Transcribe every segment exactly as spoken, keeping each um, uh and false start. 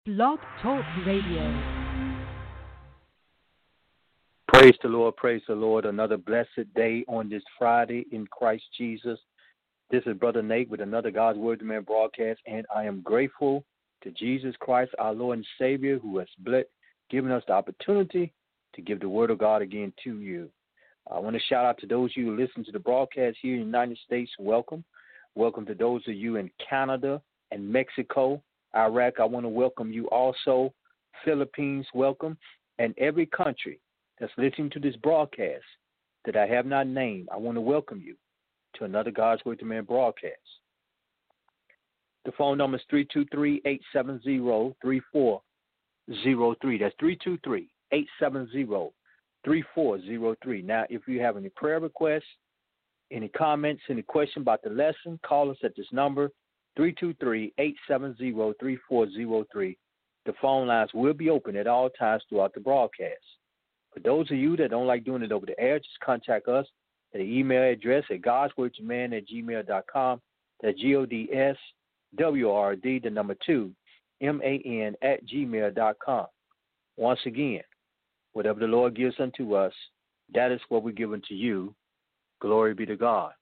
Blog Talk Radio. Praise the Lord, praise the Lord. Another blessed day on this Friday in Christ Jesus. This is Brother Nate with another God's Word to Man broadcast, and I am grateful to Jesus Christ, our Lord and Savior, who has blessed, given us the opportunity to give the Word of God again to you. I want to shout out to those of you who listen to the broadcast here in the United States. Welcome. Welcome to those of you in Canada and Mexico, Iraq. I want to welcome you also. Philippines, welcome. And every country that's listening to this broadcast that I have not named, I want to welcome you to another God's Word to Man broadcast. The phone number is three two three, eight seven zero, three four zero three. That's three two three, eight seven zero, three four zero three. Now, if you have any prayer requests, any comments, any question about the lesson, call us at this number, three two three, eight seven zero, three four zero three. The phone lines will be open at all times throughout the broadcast. For those of you that don't like doing it over the air, just contact us at the email address at godswordtoman at gmail dot com. That's G O D S W R D, the number two, M A N at gmail dot com. Once again, whatever the Lord gives unto us, that is what we're giving to you. Glory be to God.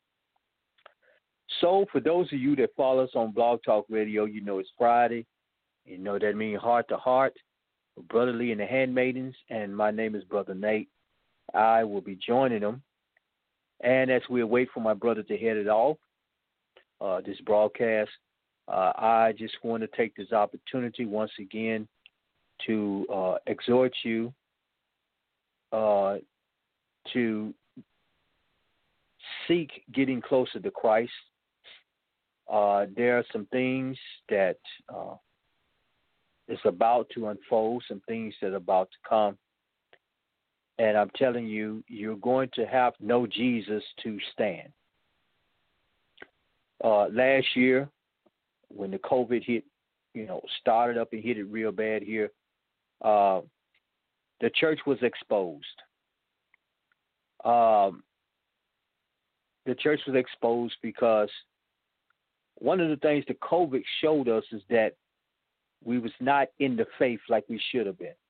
So for those of you that follow us on Blog Talk Radio, you know it's Friday. You know that means heart to heart, brotherly and the handmaidens, and my name is Brother Nate. I will be joining them. And as we wait for my brother to head it off, uh, this broadcast, uh, I just want to take this opportunity once again to uh, exhort you uh, to seek getting closer to Christ. Uh, there are some things that uh, is about to unfold, some things that are about to come. And I'm telling you, you're going to have to know Jesus to stand. Uh, last year, when the COVID hit, you know, started up and hit it real bad here, uh, the church was exposed. Um, the church was exposed because one of the things that COVID showed us is that we was not in the faith like we should have been.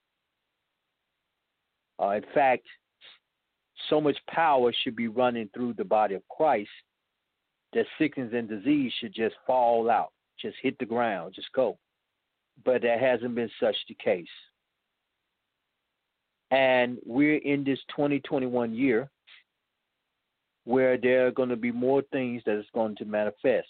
Uh, in fact, so much power should be running through the body of Christ that sickness and disease should just fall out, just hit the ground, just go. But that hasn't been such the case. And we're in this twenty twenty-one year where there are going to be more things that is going to manifest.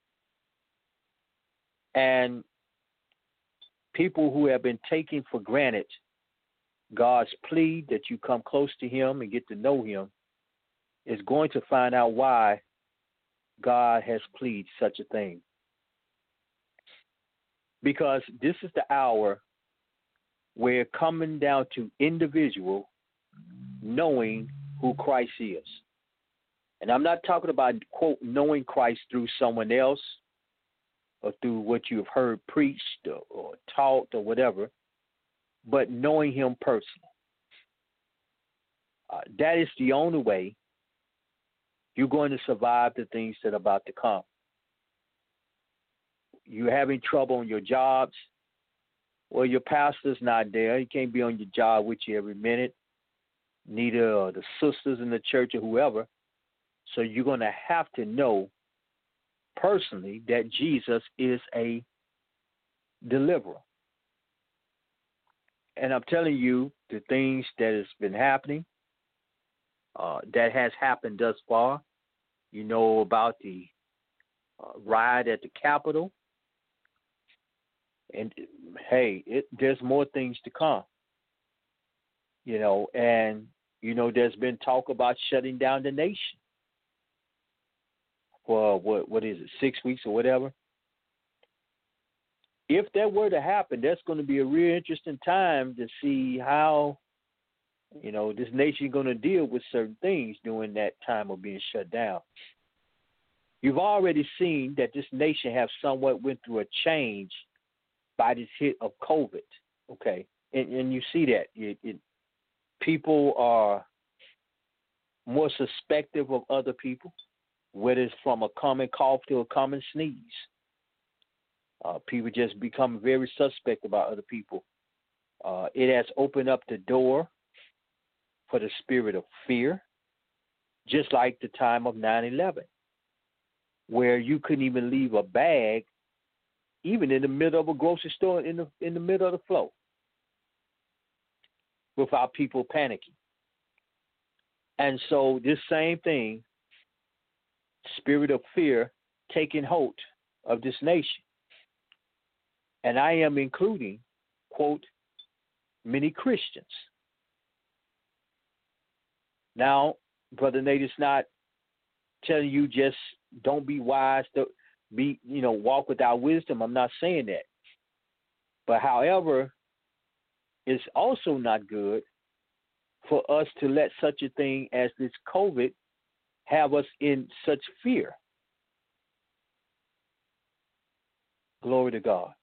And people who have been taking for granted God's plea that you come close to him and get to know him is going to find out why God has pleaded such a thing. Because this is the hour where coming down to individual knowing who Christ is. And I'm not talking about, quote, knowing Christ through someone else or through what you've heard preached or, or taught or whatever, but knowing him personally. Uh, that is the only way you're going to survive the things that are about to come. You're having trouble on your jobs. Well, your pastor's not there. He can't be on your job with you every minute. Neither are the sisters in the church or whoever. So you're going to have to know personally that Jesus is a deliverer. And I'm telling you the things that has been happening, uh, that has happened thus far. You know about the uh, riot at the Capitol. And, hey, it, there's more things to come. You know, and, you know, there's been talk about shutting down the nation for, what, what is it, six weeks or whatever. If that were to happen, that's going to be a real interesting time to see how, you know, this nation is going to deal with certain things during that time of being shut down. You've already seen that this nation have somewhat went through a change by this hit of COVID, okay? And, and you see that. It, it, people are more suspective of other people, whether it's from a common cough to a common sneeze. Uh, people just become very suspect about other people. Uh, it has opened up the door for the spirit of fear, just like the time of nine eleven, where you couldn't even leave a bag, even in the middle of a grocery store, in the in the middle of the flow, without people panicking. And so this same thing, spirit of fear, taking hold of this nation. And I am including, quote, many Christians. Now, Brother Nate is not telling you just don't be wise, to be, you know, walk without wisdom. I'm not saying that. But however, it's also not good for us to let such a thing as this COVID have us in such fear. Glory to God.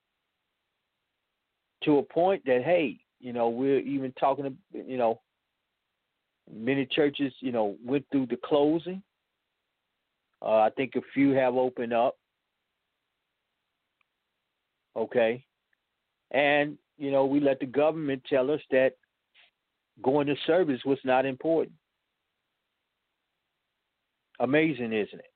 To a point that, hey, you know, we're even talking, you know, many churches, you know, went through the closing. Uh, I think a few have opened up. Okay. And, you know, we let the government tell us that going to service was not important. Amazing, isn't it?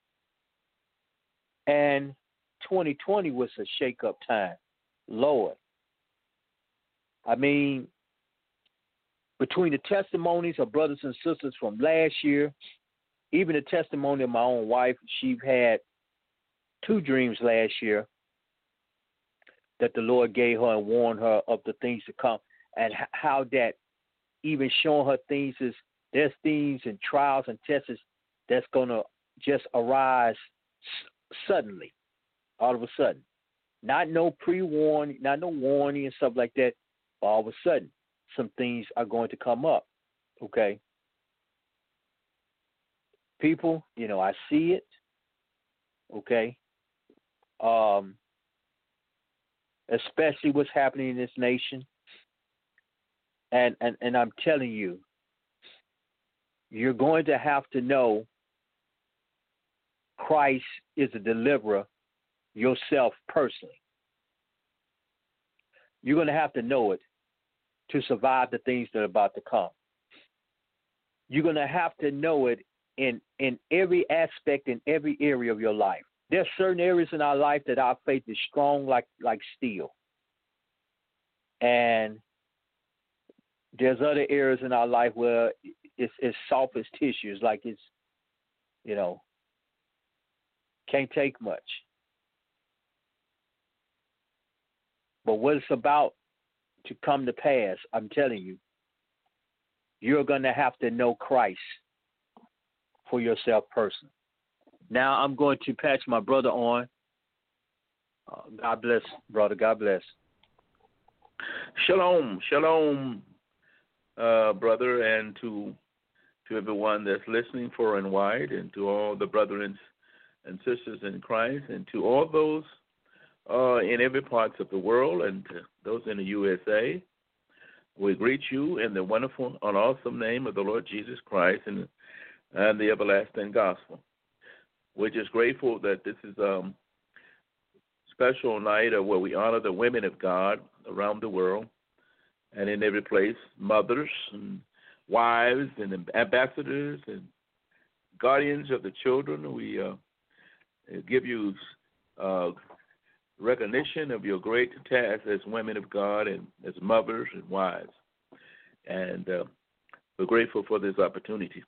And twenty twenty was a shake-up time. Lord. I mean, between the testimonies of brothers and sisters from last year, even the testimony of my own wife, she had two dreams last year that the Lord gave her and warned her of the things to come, and how that even showing her things is there's things and trials and tests that's going to just arise suddenly, all of a sudden. Not no pre-warning, not no warning and stuff like that. All of a sudden, some things are going to come up, okay? People, you know, I see it, okay? Um, especially what's happening in this nation. And, and, and I'm telling you, you're going to have to know Christ is a deliverer yourself personally. You're going to have to know it to survive the things that are about to come. You're going to have to know it in, in every aspect, in every area of your life. There are certain areas in our life that our faith is strong like, like steel. And there's other areas in our life where it's, it's soft as tissues, like it's, you know, can't take much. But what it's about to come to pass, I'm telling you, you're going to have to know Christ for yourself personally. Now I'm going to patch my brother on. Uh, God bless, brother. God bless. Shalom, shalom, uh, brother, and to to everyone that's listening far and wide, and to all the brothers and sisters in Christ, and to all those uh, in every parts of the world, and to those in the U S A. We greet you in the wonderful and awesome name of the Lord Jesus Christ and, and the everlasting gospel. We're just grateful that this is a um, special night where we honor the women of God around the world and in every place, mothers and wives and ambassadors and guardians of the children. We uh, give you uh, recognition of your great task as women of God and as mothers and wives. And uh, we're grateful for this opportunity.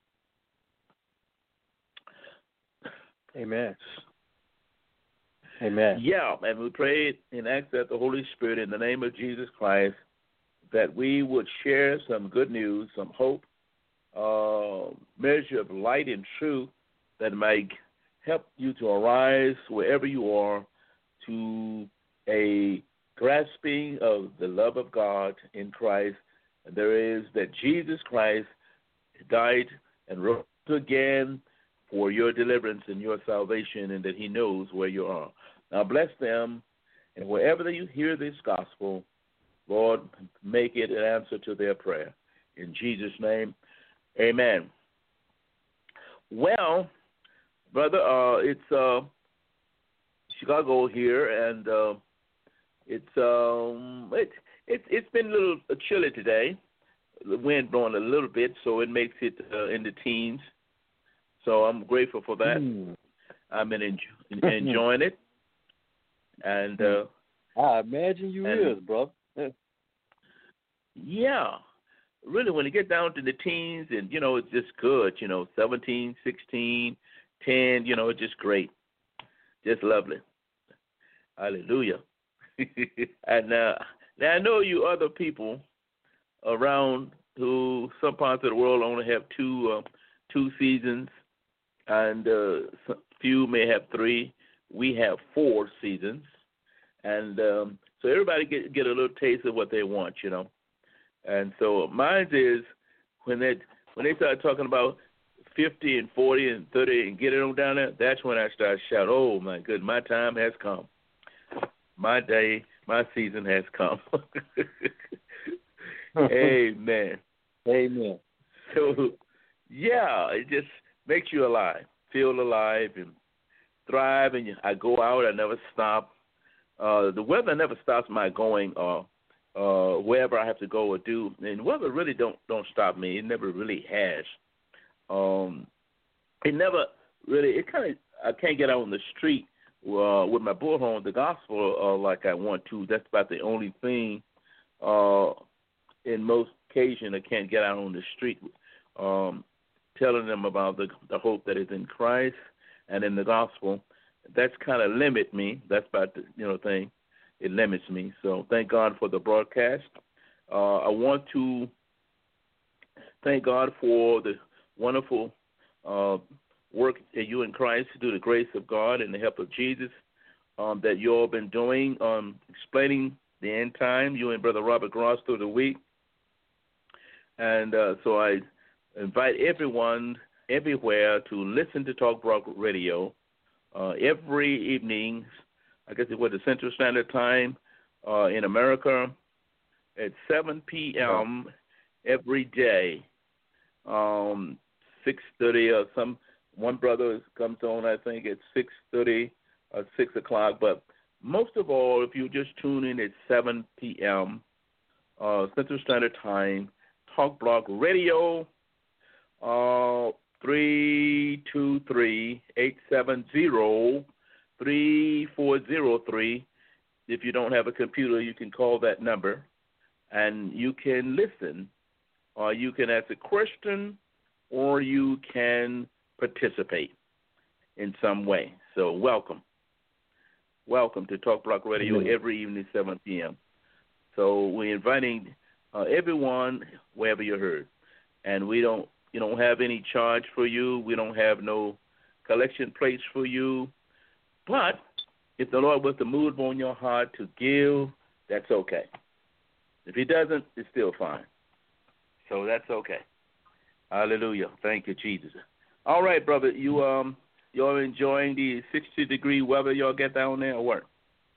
Amen. Amen. Yeah, and we pray and ask that the Holy Spirit, in the name of Jesus Christ, that we would share some good news, some hope, uh, measure of light and truth that might help you to arise wherever you are to a grasping of the love of God in Christ. There is that Jesus Christ died and rose again for your deliverance and your salvation, and that he knows where you are. Now bless them, and wherever you hear this gospel, Lord, make it an answer to their prayer. In Jesus' name, amen. Well, brother, uh, it's uh, Chicago here, and uh, it's um, it's it's it's been a little chilly today. The wind blowing a little bit, so it makes it uh, in the teens. So I'm grateful for that. Mm. I've been enjoy- enjoying it, and uh, I imagine you and, is, bro. Yeah, really, when you get down to the teens, and you know, it's just good. You know, seventeen, sixteen, ten. You know, it's just great, just lovely. Hallelujah. And uh, now I know you other people around who some parts of the world only have two uh, two seasons, and uh, some, few may have three. We have four seasons, and um, so everybody get get a little taste of what they want, you know. And so mine is when they when they start talking about fifty and forty and thirty and get it on down there. That's when I start shouting, "Oh my goodness, my time has come. My day, my season has come." Amen. Amen. So, yeah, it just makes you alive, feel alive, and thrive. And I go out. I never stop. Uh, the weather never stops my going uh, uh, wherever I have to go or do. And weather really don't don't stop me. It never really has. Um, it never really. It kind of. I can't get out on the street uh, with my bullhorn, the gospel, uh, like I want to. That's about the only thing. Uh, in most occasions, I can't get out on the street um, telling them about the, the hope that is in Christ and in the gospel. That's kind of limit me. That's about the you know thing. It limits me. So thank God for the broadcast. Uh, I want to thank God for the wonderful uh, work that you in Christ through the grace of God and the help of Jesus um, that you all been doing, um, explaining the end time. You and Brother Robert Gross through the week. And uh, so I invite everyone everywhere to listen to Talk Rock Radio uh, every evening. I guess it was the Central Standard Time uh, in America at seven p.m. every day. Um, six thirty or some one brother comes on, I think, at six thirty or six o'clock. But most of all, if you just tune in at seven p.m. Uh, Central Standard Time, Talk Block Radio, uh, three two three, eight seven zero, three four zero three. If you don't have a computer, you can call that number, and you can listen, or you can ask a question, or you can participate in some way. So welcome. Welcome to Talk Block Radio mm-hmm. every evening at seven p.m. So we're inviting uh, everyone wherever you're heard. And we don't you don't have any charge for you. We don't have no collection plates for you. But if the Lord was to move on your heart to give, that's okay. If he doesn't, it's still fine. So that's okay. Hallelujah. Thank you, Jesus. All right, brother, you um y'all enjoying the sixty degree weather y'all get down there or what?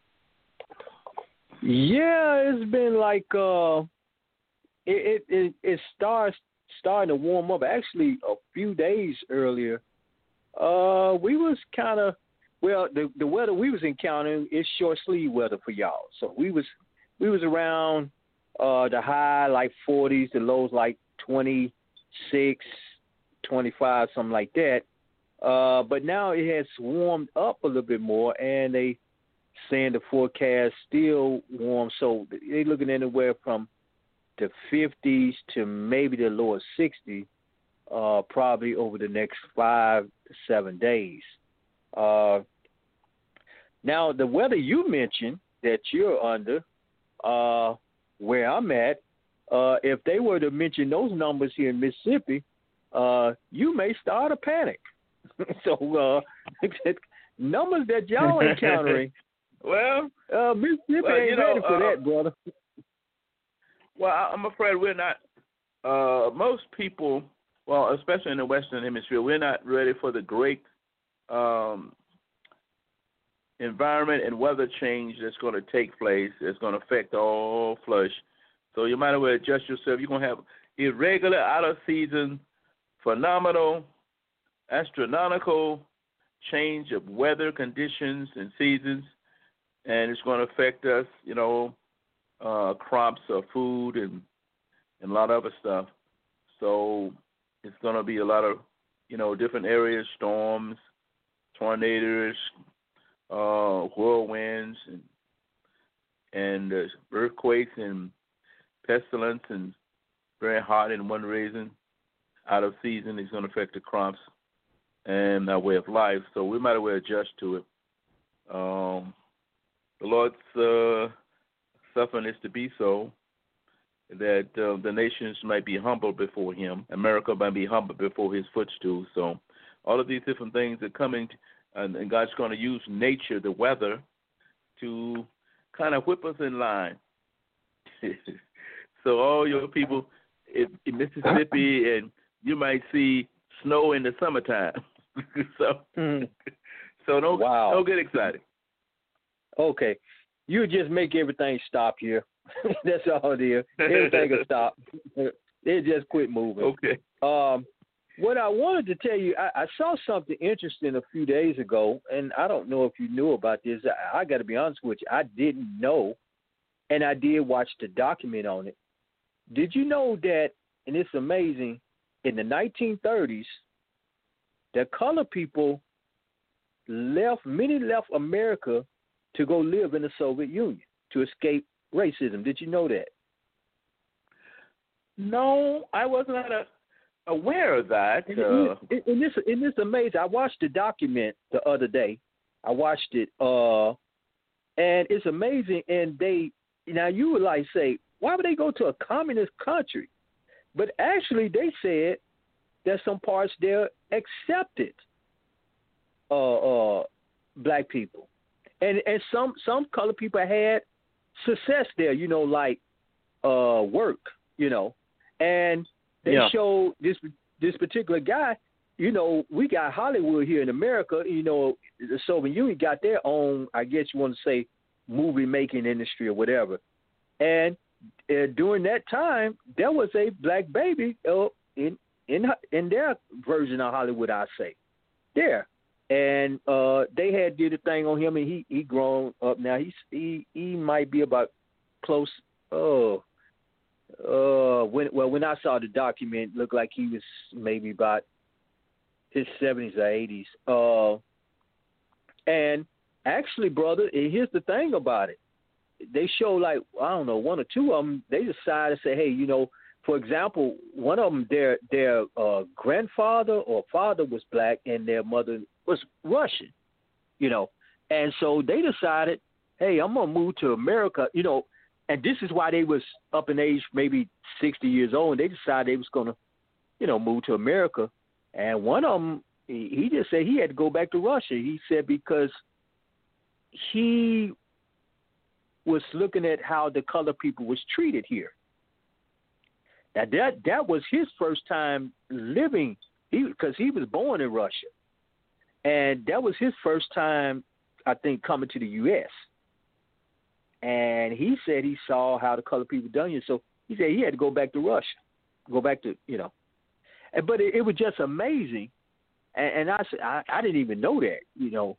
Yeah, it's been like uh it it it, it starts starting to warm up. Actually, a few days earlier, uh we was kind of well the the weather we was encountering is short sleeve weather for y'all. So we was we was around uh the high like forties, the lows like twenty-six, twenty-five, something like that. Uh, but now it has warmed up a little bit more, and they saying the forecast still warm. So they're looking anywhere from the fifties to maybe the lower sixties, uh, probably over the next five to seven days. Uh, now, the weather you mentioned that you're under, uh, where I'm at, uh, if they were to mention those numbers here in Mississippi, uh, you may start a panic. So, uh, numbers that y'all encountering, well, uh, Mississippi well, ain't you know, ready for uh, that, brother. Well, I'm afraid we're not. Uh, most people, well, especially in the Western Hemisphere, we're not ready for the great um, environment and weather change that's going to take place. It's going to affect all flush. So you might as well adjust yourself. You're going to have irregular, out of season, phenomenal, astronomical change of weather conditions and seasons, and it's going to affect us, you know, uh, crops of food and, and a lot of other stuff. So it's going to be a lot of, you know, different areas, storms, tornadoes, uh, whirlwinds, and, and uh, earthquakes and pestilence, and very hot in one reason. Out of season is going to affect the crops and our way of life. So we might as well adjust to it. Um, the Lord's uh, suffering is to be so, that uh, the nations might be humble before him. America might be humble before his footstool. So all of these different things are coming, and, and God's going to use nature, the weather, to kind of whip us in line. So all your people in, in Mississippi, and you might see snow in the summertime. so Mm. so don't, Wow. don't get excited. Okay. You just make everything stop here. That's all it is. Everything will stop. It just quit moving. Okay. Um, what I wanted to tell you, I, I saw something interesting a few days ago, and I don't know if you knew about this. I, I got to be honest with you. I didn't know, and I did watch the document on it. Did you know that, and it's amazing, in the nineteen thirties, the colored people left, many left America to go live in the Soviet Union to escape racism. Did you know that? No, I was not a, aware of that. And, Uh, and, and this, and this amazing. I watched the document the other day. I watched it, uh, and it's amazing. And they, now you would like say, why would they go to a communist country? But actually, they said that some parts there accepted uh, uh, black people, and and some some colored people had success there. You know, like uh, work. You know, and they Yeah. showed this this particular guy. You know, we got Hollywood here in America. You know, the Soviet Union got their own, I guess you want to say, movie making industry or whatever. And uh, during that time, there was a black baby uh, in in in their version of Hollywood, I say, there. And uh, they had did a thing on him, and he he grown up now. He's he he might be about close. Oh, uh, when well when I saw the document, it looked like he was maybe about his seventies or eighties. Uh, and actually, brother, here's the thing about it. They show like, I don't know, one or two of them, they decided to say, hey, you know, for example, one of them, their their uh, grandfather or father was black and their mother was Russian, you know. And so they decided, hey, I'm going to move to America, you know, and this is why they was up in age, maybe sixty years old, and they decided they was going to, you know, move to America. And one of them, he, he just said he had to go back to Russia. He said because he was looking at how the colored people was treated here. Now that that was his first time living, he because he was born in Russia, and that was his first time, I think, coming to the U S. And he said he saw how the colored people done here, so he said he had to go back to Russia, go back to you know. And, but it, it was just amazing, and, and I said I, I didn't even know that, you know.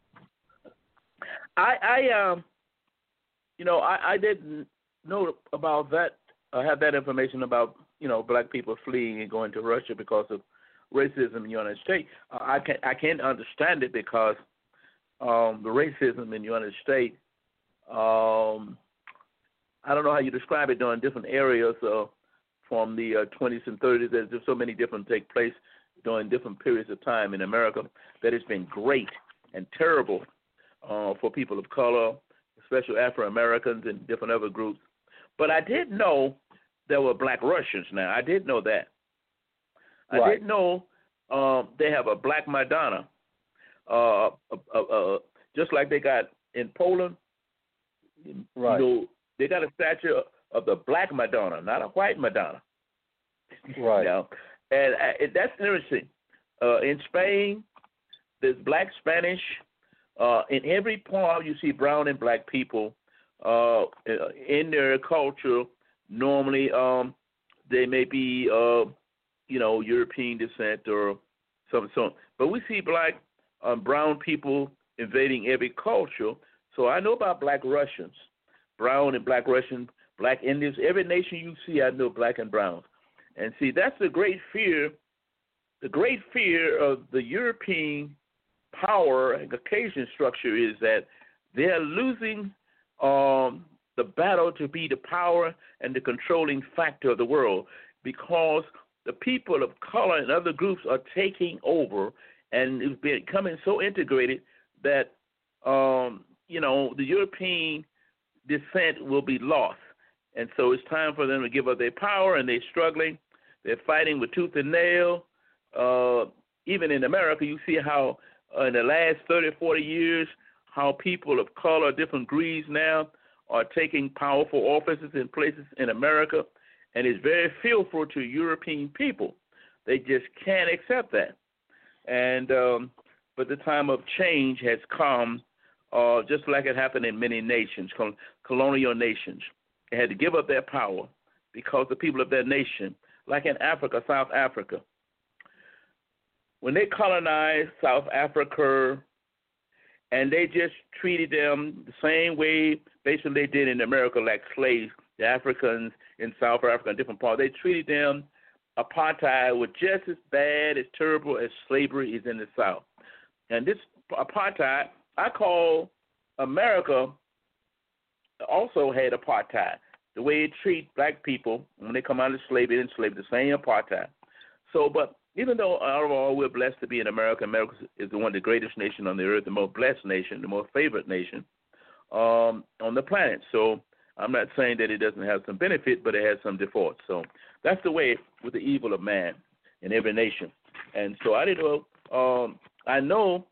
I, I um, you know, I, I didn't know about that. I have that information about, you know, black people fleeing and going to Russia because of racism in the United States. I can I can't understand it because um, the racism in the United States. Um, I don't know how you describe it during different areas uh, from the uh, twenties and thirties. There's just so many different take place during different periods of time in America that it's been great and terrible uh, for people of color, especially Afro-Americans and different other groups. But I did know there were black Russians now. I did know that. I Right. did know um, they have a black Madonna, uh, uh, uh, uh, just like they got in Poland. Right. You know, they got a statue of the black Madonna, not a white Madonna. Right. You know? And uh, that's interesting. Uh, in Spain, there's black Spanish. Uh, in every part, you see brown and black people. Uh, in their culture, normally um, they may be, uh, you know, European descent or something. So, but we see black um, brown people invading every culture. So I know about black Russians, brown and black Russian, black Indians. Every nation you see, I know black and brown. And see, that's the great fear, the great fear of the European power and Caucasian structure is that they're losing um, the battle to be the power and the controlling factor of the world, because the people of color and other groups are taking over, and it's becoming so integrated that, um, you know, the European descent will be lost. And so it's time for them to give up their power, and they're struggling. They're fighting with tooth and nail. Uh, even in America, you see how uh, in the last thirty, forty years, how people of color, different creeds now, are taking powerful offices in places in America, and it's very fearful to European people. They just can't accept that. And um, but the time of change has come, uh, just like it happened in many nations, col- colonial nations. They had to give up their power because the people of that nation, like in Africa, South Africa, when they colonized South Africa, and they just treated them the same way basically they did in America, like slaves, the Africans in South Africa and different parts. They treated them, apartheid was just as bad, as terrible as slavery is in the South. And this apartheid, I call America also had apartheid. The way it treats black people when they come out of slavery and slavery, the same apartheid. So, but even though out of all we're blessed to be in America, America is the one of the greatest nation on the earth, the most blessed nation, the most favored nation um, on the planet. So I'm not saying that it doesn't have some benefit, but it has some defaults. So that's the way with the evil of man in every nation. And so I didn't know, um, I know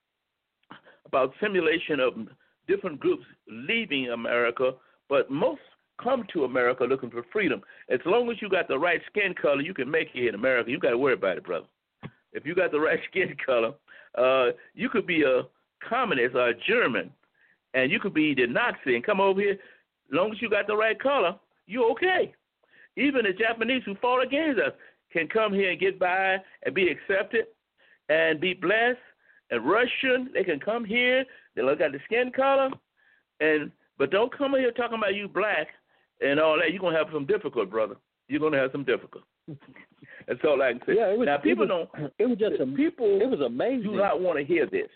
about simulation of different groups leaving America, but most come to America looking for freedom. As long as you got the right skin color, you can make it in America. You got to worry about it, brother. If you got the right skin color, uh, you could be a communist or a German, and you could be the Nazi and come over here. As long as you got the right color, you're okay. Even the Japanese who fought against us can come here and get by and be accepted and be blessed. And Russian, they can come here. They look at the skin color, and but don't come here talking about you black and all that. You're going to have some difficult, brother. You're going to have some difficult. That's all I can say. Yeah, it was, now, people it was, don't. It was just a, people it was amazing. do not want to hear this.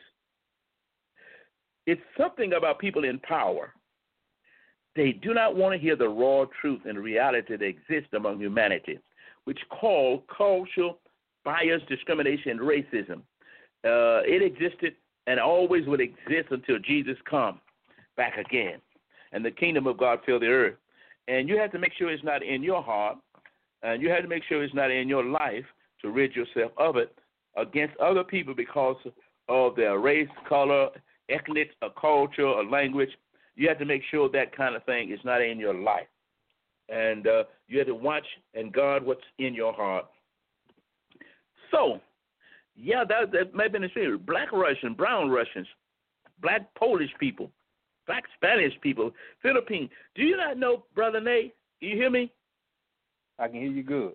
It's something about people in power. They do not want to hear the raw truth and reality that exists among humanity, which call cultural bias, discrimination, and racism. Uh, it existed and always will exist until Jesus comes back again and the kingdom of God fill the earth. And you have to make sure it's not in your heart, and you have to make sure it's not in your life to rid yourself of it against other people because of their race, color, ethnic, or culture, or language. You have to make sure that kind of thing is not in your life. And uh, you have to watch and guard what's in your heart. So, yeah, that, that may have been the spirit. Black Russians, brown Russians, black Polish people, black Spanish people, Philippines. Do you not know, Brother Nate? Do you hear me? I can hear you good.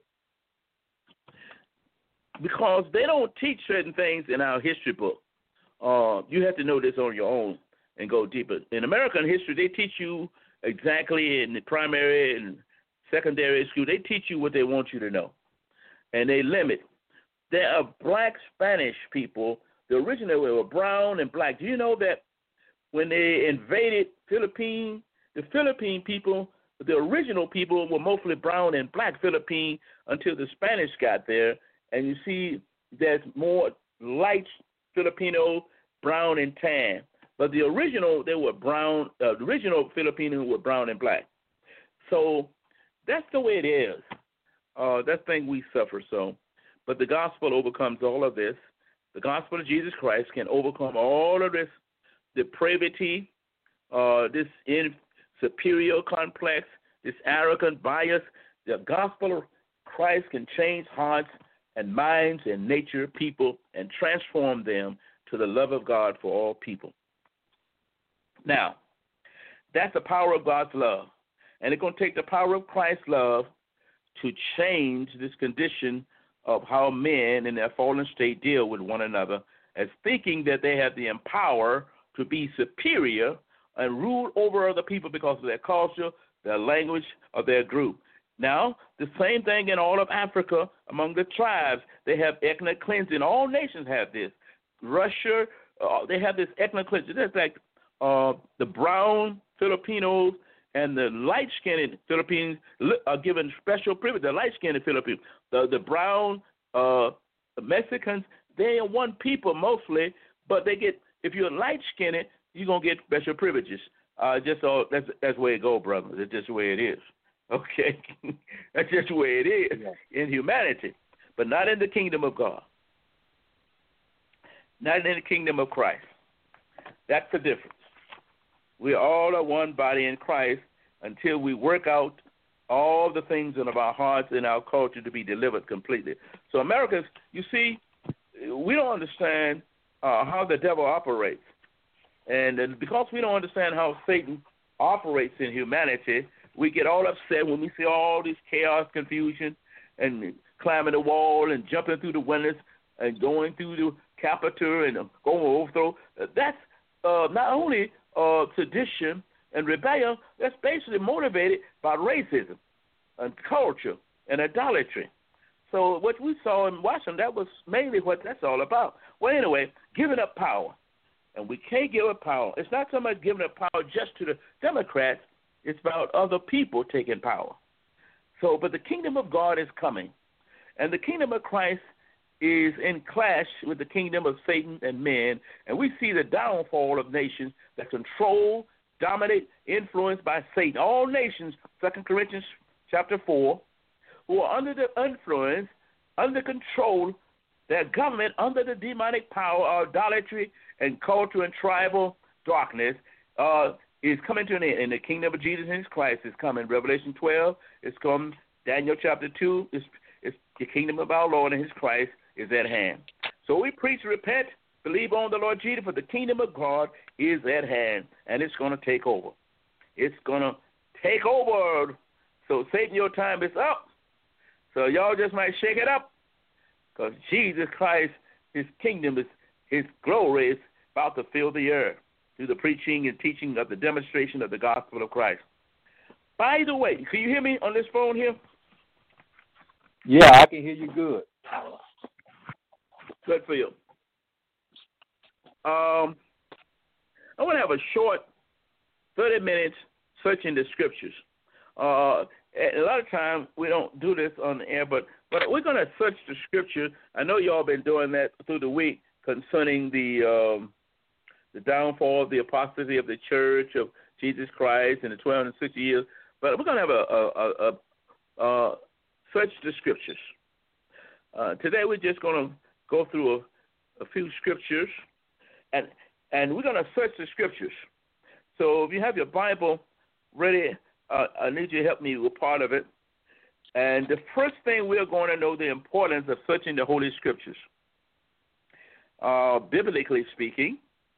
Because they don't teach certain things in our history book. Uh, you have to know this on your own and go deeper. In American history, they teach you exactly in the primary and secondary school. They teach you what they want you to know, and they limit. There are black Spanish people. The original were brown and black. Do you know that when they invaded Philippines, the Philippine people, the original people were mostly brown and black Philippine until the Spanish got there. And you see there's more light Filipino, brown and tan. But the original, they were brown, uh, the original Filipino were brown and black. So that's the way it is. Uh, that's the thing we suffer so. But the gospel overcomes all of this. The gospel of Jesus Christ can overcome all of this depravity, uh, this in superior complex, this arrogant bias. The gospel of Christ can change hearts and minds and nature, people, and transform them to the love of God for all people. Now, that's the power of God's love. And it's going to take the power of Christ's love to change this condition of how men in their fallen state deal with one another as thinking that they have the power to be superior and rule over other people because of their culture, their language, or their group. Now, the same thing in all of Africa among the tribes. They have ethnic cleansing. All nations have this. Russia, uh, they have this ethnic cleansing. That's like uh, the brown Filipinos and the light-skinned Philippines are given special privilege. The light-skinned Filipinos, the, the brown uh, Mexicans, they are one people mostly, but they get, if you're light-skinned, you're going to get special privileges. Uh, just all, that's, that's the way it goes, brother. That's just the way it is. Okay? That's just the way it is yeah. in humanity, but not in the kingdom of God. Not in the kingdom of Christ. That's the difference. We all are one body in Christ until we work out all the things in our hearts and our culture to be delivered completely. So Americans, you see, we don't understand uh, how the devil operates. And, and because we don't understand how Satan operates in humanity, we get all upset when we see all this chaos, confusion, and climbing the wall and jumping through the windows and going through the Capitol and going overthrow. That's uh, not only uh, sedition and rebellion, that's basically motivated by racism and culture and idolatry. So what we saw in Washington, that was mainly what that's all about. Well, anyway, giving up power. And we can't give up power. It's not so much giving up power just to the Democrats. It's about other people taking power. So, but the kingdom of God is coming. And the kingdom of Christ is in clash with the kingdom of Satan and men. And we see the downfall of nations that control, dominate, influenced by Satan. All nations, Second Corinthians chapter four, who are under the influence, under control, their government under the demonic power of idolatry and culture and tribal darkness, uh, is coming to an end. And the kingdom of Jesus and his Christ is coming. Revelation twelve is come. Daniel chapter two is, is the kingdom of our Lord and his Christ is at hand. So we preach, repent, believe on the Lord Jesus, for the kingdom of God is at hand, and it's going to take over. It's going to take over. So Satan, your time is up. So y'all just might shake it up, because Jesus Christ, his kingdom, is his glory is about to fill the earth through the preaching and teaching of the demonstration of the gospel of Christ. By the way, can you hear me on this phone here? Yeah, I can hear you good. Good for you. Um, I want to have a short thirty minutes searching the scriptures. Uh, a lot of times we don't do this on the air, but, but we're going to search the scripture. I know you all been doing that through the week concerning the um, the downfall of the apostasy of the church of Jesus Christ in the twelve and sixty years. But we're going to have a, a, a, a, a search the scriptures. Uh, today we're just going to go through a, a few scriptures, and and we're going to search the scriptures. So if you have your Bible ready, uh, I need you to help me with part of it. And the first thing we're going to know the importance of searching the Holy Scriptures. Uh, biblically speaking,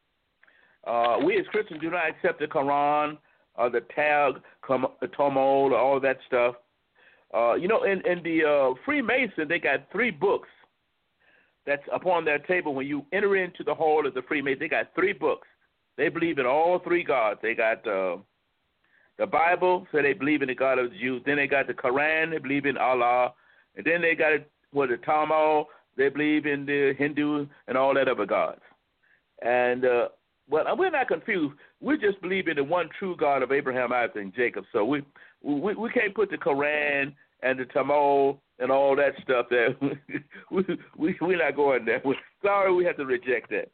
uh, we as Christians do not accept the Quran or the Tag, the Talmud, or all that stuff. Uh, you know, in, in the uh, Freemason, they got three books that's upon their table. When you enter into the hall of the Freemason, they got three books. They believe in all three gods. They got uh, the Bible, so they believe in the God of the Jews. Then they got the Quran, they believe in Allah. And then they got what the Talmud, they believe in the Hindu and all that other gods. And uh, well, we're not confused. We just believe in the one true God of Abraham, Isaac, and Jacob. So we we, we can't put the Quran and the Talmud and all that stuff there. we, we, we're not going there. We're sorry, we have to reject that.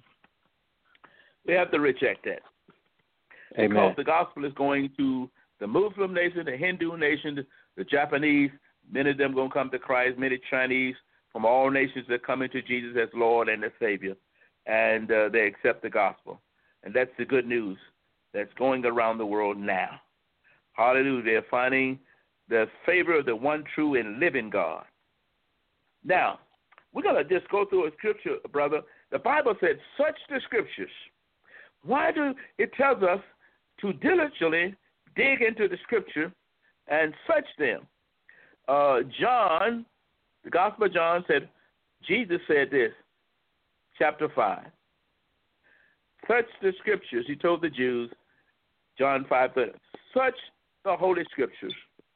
We have to reject that. Amen. Because the gospel is going to the Muslim nation, the Hindu nation, the, the Japanese. Many of them going to come to Christ. Many Chinese from all nations that come into Jesus as Lord and as Savior. And uh, they accept the gospel. And that's the good news that's going around the world now. Hallelujah. They're finding the favor of the one true and living God. Now, we're going to just go through a scripture, brother. The Bible said, search the scriptures. Why do it tells us to diligently dig into the scripture and search them? Uh, John, the Gospel of John said, Jesus said this, chapter five. Search the scriptures, he told the Jews, John five thirty. Search the Holy Scriptures.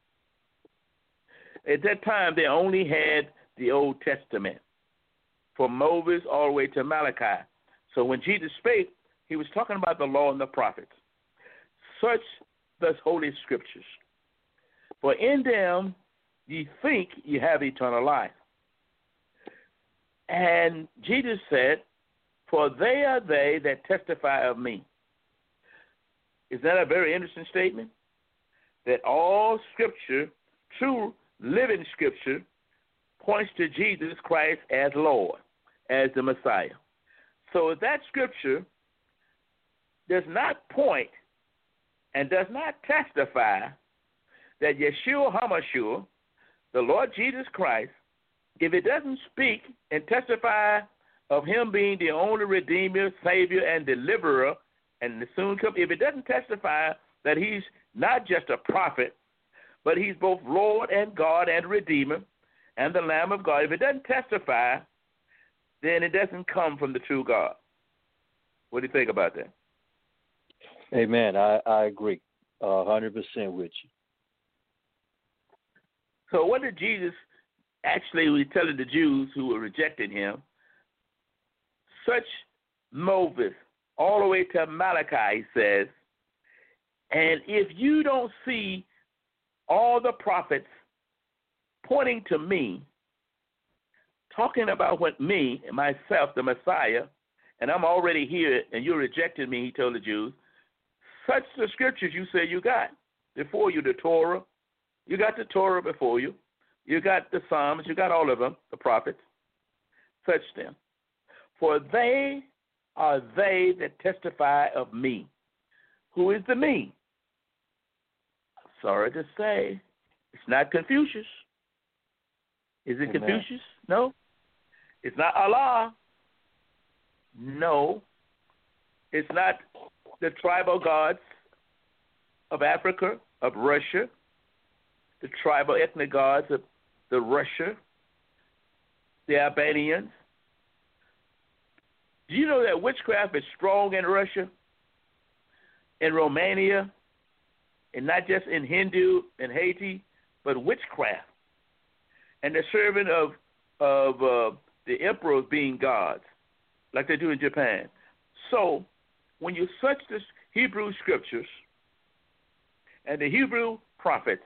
At that time, they only had the Old Testament, from Moses all the way to Malachi. So when Jesus spake, he was talking about the law and the prophets. Search the Holy Scriptures, for in them ye think ye have eternal life. And Jesus said, for they are they that testify of me. Is that a very interesting statement? That all Scripture, true living Scripture, points to Jesus Christ as Lord, as the Messiah. So if that Scripture does not point and does not testify that Yeshua HaMashiach, the Lord Jesus Christ, if it doesn't speak and testify of him being the only Redeemer, Savior, and Deliverer, and the soon come, if it doesn't testify that he's not just a prophet, but he's both Lord and God and Redeemer and the Lamb of God, if it doesn't testify, then it doesn't come from the true God. What do you think about that? Amen. I, I agree a hundred percent with you. So what did Jesus actually was telling the Jews who were rejecting him? Search Moses all the way to Malachi, he says, and if you don't see all the prophets pointing to me, talking about what me, myself, the Messiah, and I'm already here and you're rejecting me, he told the Jews, search the scriptures you say you got before you, the Torah. You got the Torah before you. You got the Psalms. You got all of them, the prophets. Search them. For they are they that testify of me. Who is the me? Sorry to say, it's not Confucius. Is it Amen. Confucius? No. It's not Allah. No. It's not the tribal gods of Africa, of Russia, the tribal ethnic gods of the Russia, the Albanians. Do you know that witchcraft is strong in Russia, in Romania, and not just in Hindu and Haiti, but witchcraft, and the serving of of uh, the emperors being gods, like they do in Japan. So, when you search the Hebrew scriptures and the Hebrew prophets,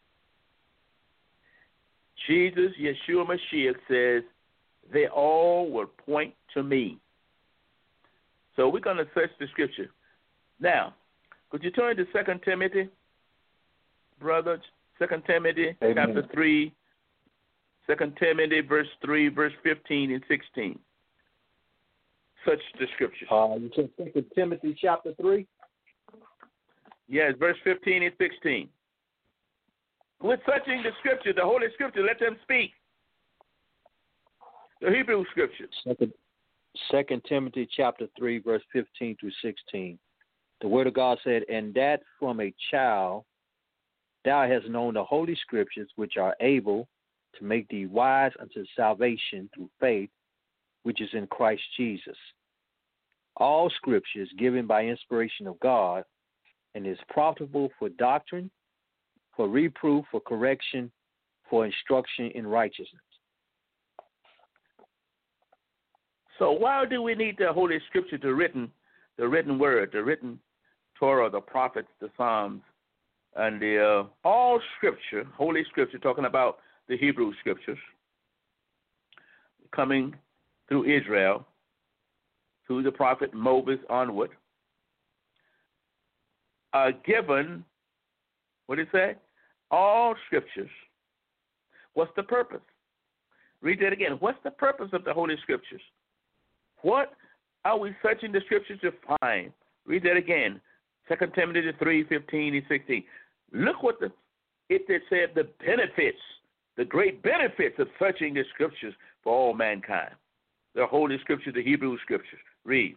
Jesus, Yeshua Mashiach says, they all will point to me. So we're going to search the scripture. Now, could you turn to Second Timothy, brother? Second Timothy, Amen. chapter three. Second Timothy, verse three, verse fifteen and sixteen. Search the scriptures. Uh, you said Second Timothy chapter three? Yes, verse fifteen and sixteen. We're searching the scripture, the Holy Scripture. Let them speak. The Hebrew scriptures. Second, Second Timothy chapter three, verse fifteen through sixteen. The word of God said, and that from a child thou hast known the Holy Scriptures, which are able to make thee wise unto salvation through faith, which is in Christ Jesus. All scriptures given by inspiration of God, and is profitable for doctrine, for reproof, for correction, for instruction in righteousness. So why do we need the Holy Scripture to written, the written word, the written Torah, the prophets, the Psalms, and the uh, all Scripture, Holy Scripture, talking about the Hebrew Scriptures, coming through Israel, through the prophet Moses onward, are given, what did it say? All Scriptures. What's the purpose? Read that again. What's the purpose of the Holy Scriptures? What are we searching the Scriptures to find? Read that again. Second Timothy three, fifteen and sixteen. Look what the it said, the benefits, the great benefits of searching the Scriptures for all mankind. The Holy Scriptures, the Hebrew Scriptures. Read.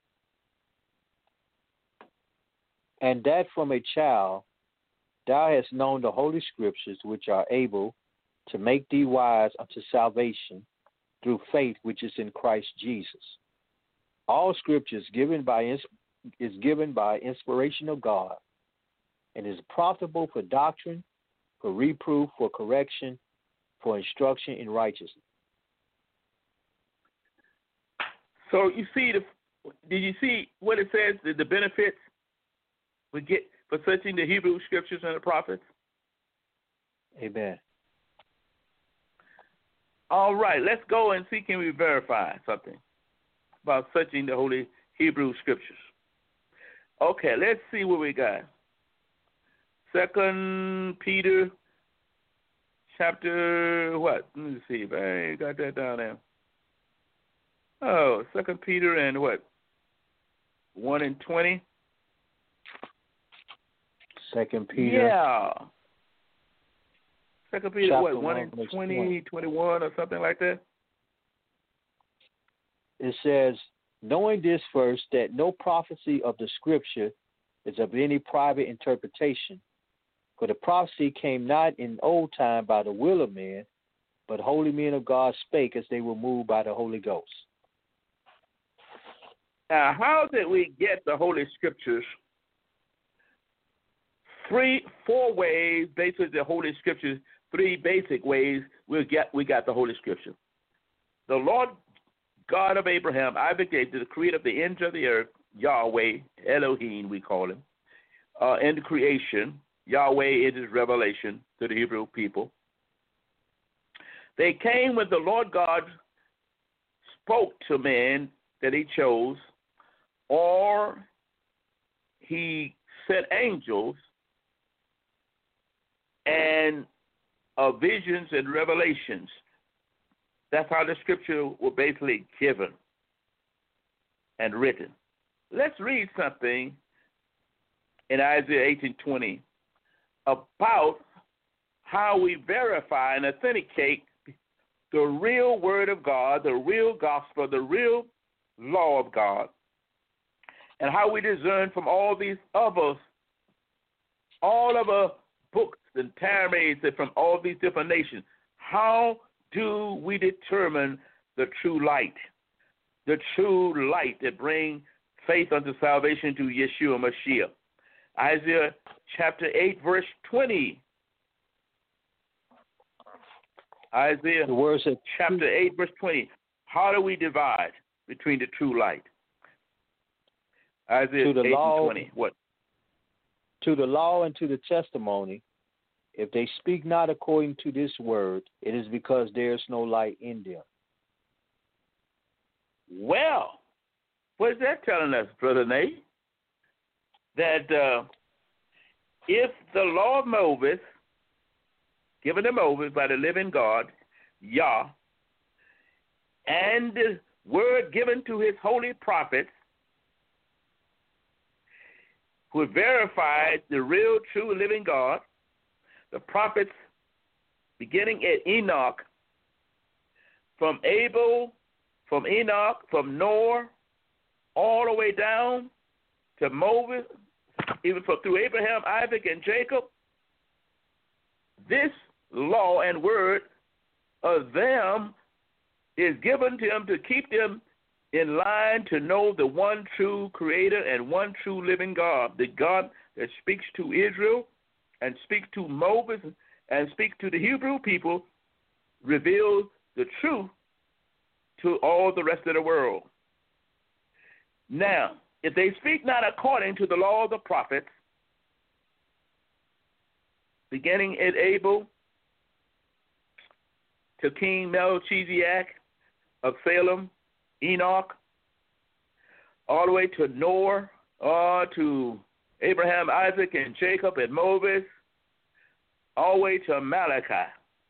And that from a child thou hast known the Holy Scriptures, which are able to make thee wise unto salvation through faith which is in Christ Jesus. All scripture is given by ins- is given by inspiration of God, and is profitable for doctrine, for reproof, for correction, for instruction in righteousness. So you see, the did you see what it says? The, the benefits we get for searching the Hebrew scriptures and the prophets. Amen. All right, let's go and see, can we verify something about searching the Holy Hebrew Scriptures? Okay, let's see what we got. Second Peter, chapter what? Let me see if I got that down there. Oh, Second Peter and what? One and twenty. Second Peter. Yeah. Second Peter, Chapter what, one and twenty, twenty-one, or something like that? It says, knowing this first, that no prophecy of the scripture is of any private interpretation, for the prophecy came not in old time by the will of men, but holy men of God spake as they were moved by the Holy Ghost. Now, how did we get the Holy Scriptures? Three, four ways, basically the Holy Scriptures, three basic ways we get we got the Holy Scripture. The Lord God of Abraham, Isaac, Jacob, the creator of the ends of the earth, Yahweh, Elohim, we call him, uh, in the creation, Yahweh is his revelation to the Hebrew people. They came when the Lord God spoke to men that he chose, or he sent angels and uh, visions and revelations. That's how the scripture was basically given and written. Let's read something in Isaiah eighteen twenty about how we verify and authenticate the real word of God, the real gospel, the real law of God, and how we discern from all these others, all of our books and Talmuds from all these different nations. How do we determine the true light, the true light that brings faith unto salvation to Yeshua Mashiach? Isaiah chapter eight, verse twenty. Isaiah the words of chapter eight, verse twenty. How do we divide between the true light? Isaiah to the eight law, and twenty. What? To the law and to the testimony, if they speak not according to this word, it is because there is no light in them. Well, what is that telling us, Brother Nate? That uh, if the law of Moses, given to Moses by the living God, Yah, and the word given to his holy prophets, who verified the real, true, living God, the prophets beginning at Enoch, from Abel, from Enoch, from Noah, all the way down to Moses, even from, through Abraham, Isaac, and Jacob, this law and word of them is given to them to keep them in line to know the one true creator and one true living God, the God that speaks to Israel and speaks to Moses and speaks to the Hebrew people, reveals the truth to all the rest of the world. Now, if they speak not according to the law of the prophets, beginning at Abel to King Melchizedek of Salem, Enoch, all the way to Noah, uh, to Abraham, Isaac, and Jacob, and Moses, all the way to Malachi.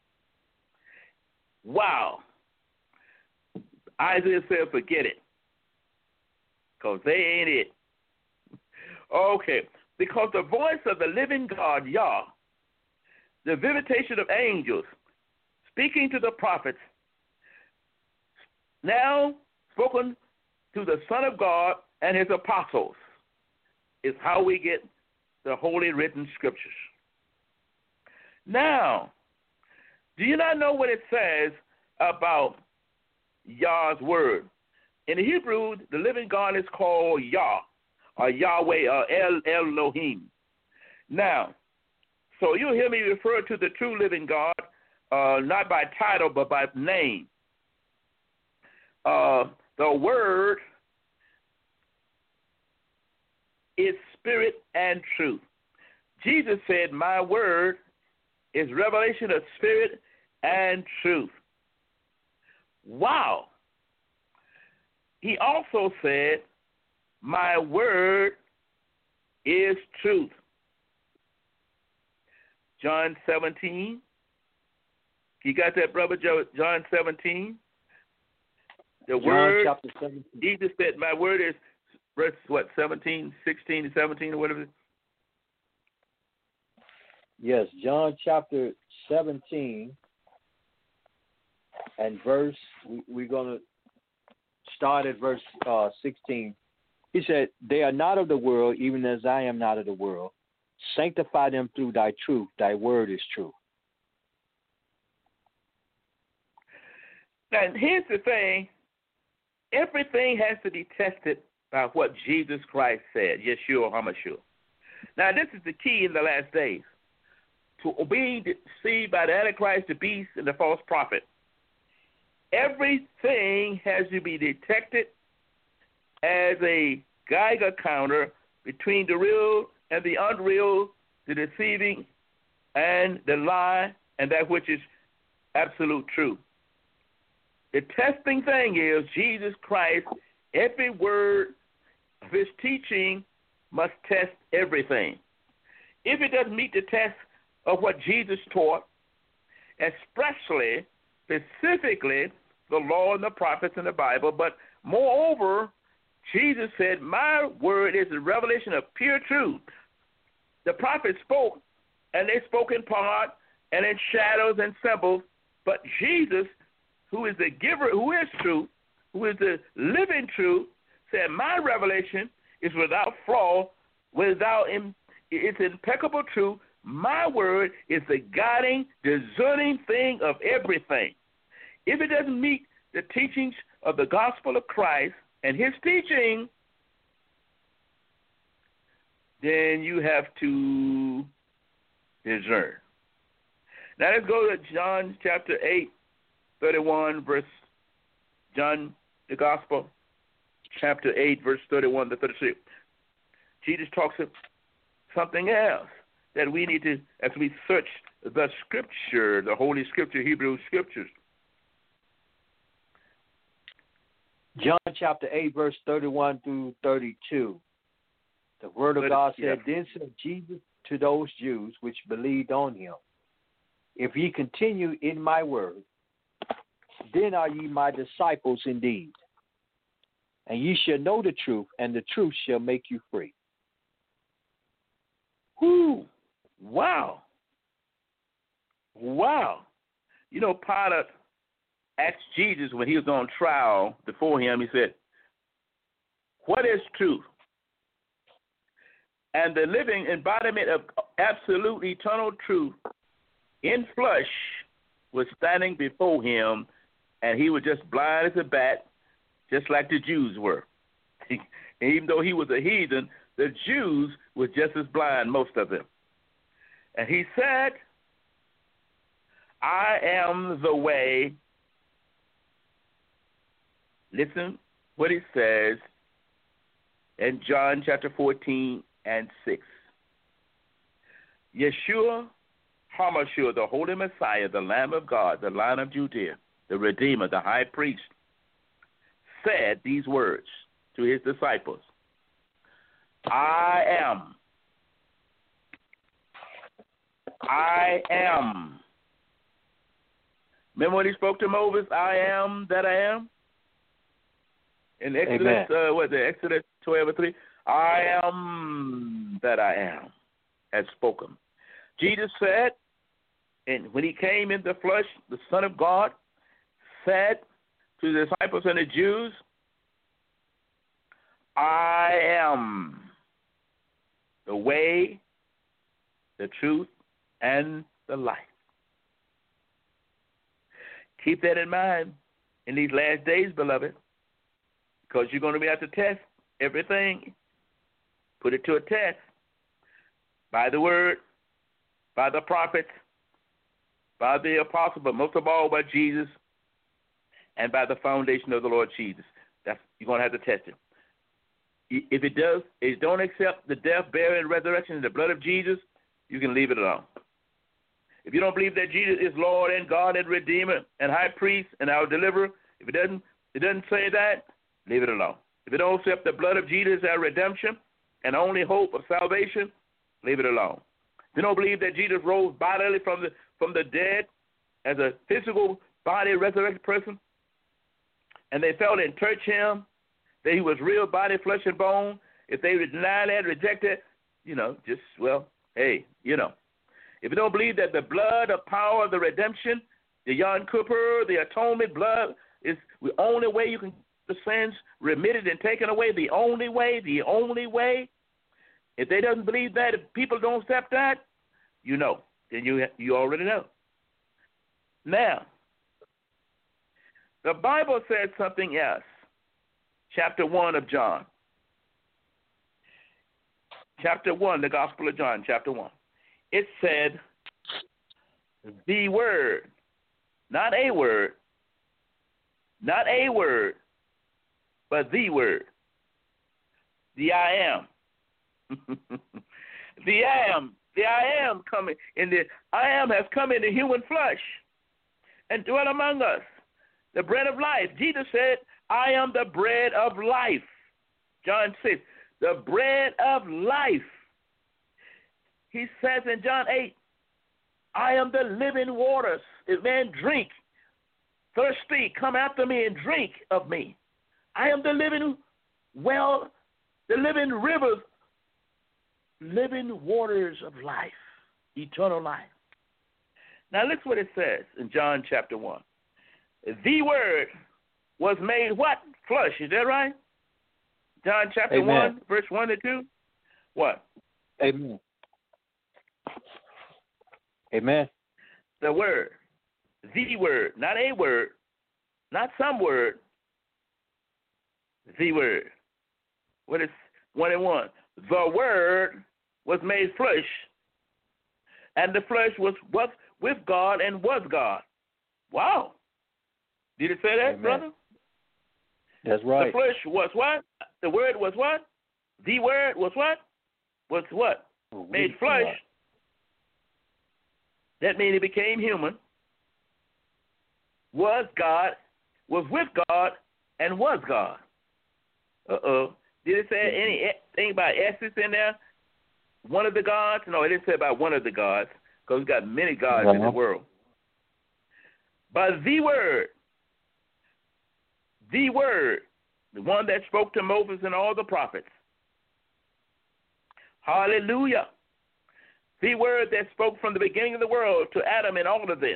Wow. Isaiah said, forget it, because they ain't it. Okay, because the voice of the living God, Yah, the visitation of angels, speaking to the prophets, now spoken to the Son of God and his apostles, is how we get the holy written scriptures. Now, do you not know what it says about Yah's word? In the Hebrew, the living God is called Yah, or Yahweh, or El Elohim. Now, so you'll hear me refer to the true living God, uh, not by title, but by name. Uh, the Word is spirit and truth. Jesus said, my word is revelation of spirit and truth. Wow. He also said, my word is truth. John seventeen. You got that, brother? John seventeen. The John word, chapter seventeen. Jesus said, my word is, verse, what, seventeen, sixteen, seventeen, or whatever? Yes, John chapter seventeen and verse, we, we're going to start at verse uh, sixteen. He said, they are not of the world, even as I am not of the world. Sanctify them through thy truth. Thy word is true. Now, here's the thing. Everything has to be tested by what Jesus Christ said, Yeshua HaMashiach. Now, this is the key in the last days. To be deceived by the Antichrist, the beast, and the false prophet. Everything has to be detected as a Geiger counter between the real and the unreal, the deceiving and the lie, and that which is absolute truth. The testing thing is Jesus Christ, every word of his teaching must test everything. If it doesn't meet the test of what Jesus taught, especially, specifically, the law and the prophets and the Bible, but moreover, Jesus said, my word is the revelation of pure truth. The prophets spoke, and they spoke in part and in shadows and symbols, but Jesus, who is the giver, who is truth, who is the living truth, said, my revelation is without flaw, without, it's impeccable truth. My word is the guiding, discerning thing of everything. If it doesn't meet the teachings of the gospel of Christ and his teaching, then you have to discern. Now let's go to John chapter eight, thirty-one, verse, John, the gospel, chapter eight, verse thirty-one to thirty-six. Jesus talks of something else that we need to, as we search the scripture, the Holy Scripture, Hebrew Scriptures. John chapter eight, verse thirty-one through thirty-two. The word of God said, yeah. Then said Jesus to those Jews which believed on him, if ye continue in my word, then are ye my disciples indeed. And ye shall know the truth, and the truth shall make you free. Whoo! Wow. Wow. You know, Pilate asked Jesus when he was on trial before him, he said, what is truth? And the living embodiment of absolute eternal truth in flesh was standing before him, and he was just blind as a bat, just like the Jews were. And even though he was a heathen, the Jews were just as blind, most of them. And he said, I am the way. Listen what he says in John chapter fourteen and six. Yeshua HaMashiach, the Holy Messiah, the Lamb of God, the Lion of Judea, the Redeemer, the High Priest, said these words to his disciples. I am. I am. Remember when he spoke to Moses, I am that I am? In Exodus, uh, what is it, Exodus twelve and three? I am that I am, has spoken. Jesus said, and when he came in the flesh, the Son of God said to the disciples and the Jews, I am the way, the truth, and the life. Keep that in mind in these last days, beloved. because you're going to be able to test everything. Put it to a test by the word, by the prophets, by the apostle, but most of all by Jesus, and by the foundation of the Lord Jesus. That's you're going to have to test it. If it does, if it don't accept the death, burial, and resurrection in the blood of Jesus, you can leave it alone. If you don't believe that Jesus is Lord and God and Redeemer and High Priest and our Deliverer, if it doesn't, it doesn't say that, leave it alone. If it don't accept the blood of Jesus as our redemption and only hope of salvation, leave it alone. If you don't believe that Jesus rose bodily from the from the dead as a physical body resurrected person, and they felt and touched him, that he was real body, flesh, and bone, if they deny that, reject it, you know, just, well, hey, you know. If you don't believe that the blood of power of the redemption, the Yom Kippur, the atonement blood, is the only way you can get the sins remitted and taken away, the only way, the only way, if they doesn't believe that, if people don't accept that, you know, then you you already know. Now, the Bible says something else. Chapter one of John. Chapter one, the Gospel of John, chapter one. It said, the word, not a word, not a word, but the word, the I am. the I am, the I am coming in the I am has come into human flesh and dwelt among us. The bread of life. Jesus said, I am the bread of life. John six, the bread of life. He says in John eight, I am the living waters. If man drink, thirsty, come after me and drink of me. I am the living well, the living rivers, living waters of life, eternal life. Now look what it says in John chapter one. The word was made what? Flesh. Is that right? John chapter Amen. one, verse one to two. What? Amen. Amen. The word. The word. Not a word. Not some word. The word. What is one and one? The word was made flesh, and the flesh was, was with God and was God. Wow. Did it say that, Amen. brother? That's right. The flesh was what? The word was what? The word was what? Was what? Oh, Made flesh. God. That means he became human. Was God, was with God, and was God. Uh-oh. Did it say anything about essence in there? One of the gods? No, it didn't say about one of the gods, because we've got many gods uh-huh. in the world. But the word, the word, the one that spoke to Moses and all the prophets. Hallelujah. The word that spoke from the beginning of the world to Adam and all of them.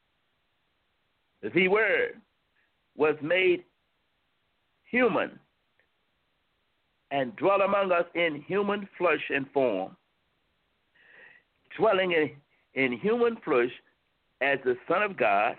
The word was made human and dwelt among us in human flesh and form. Dwelling in, in human flesh as the Son of God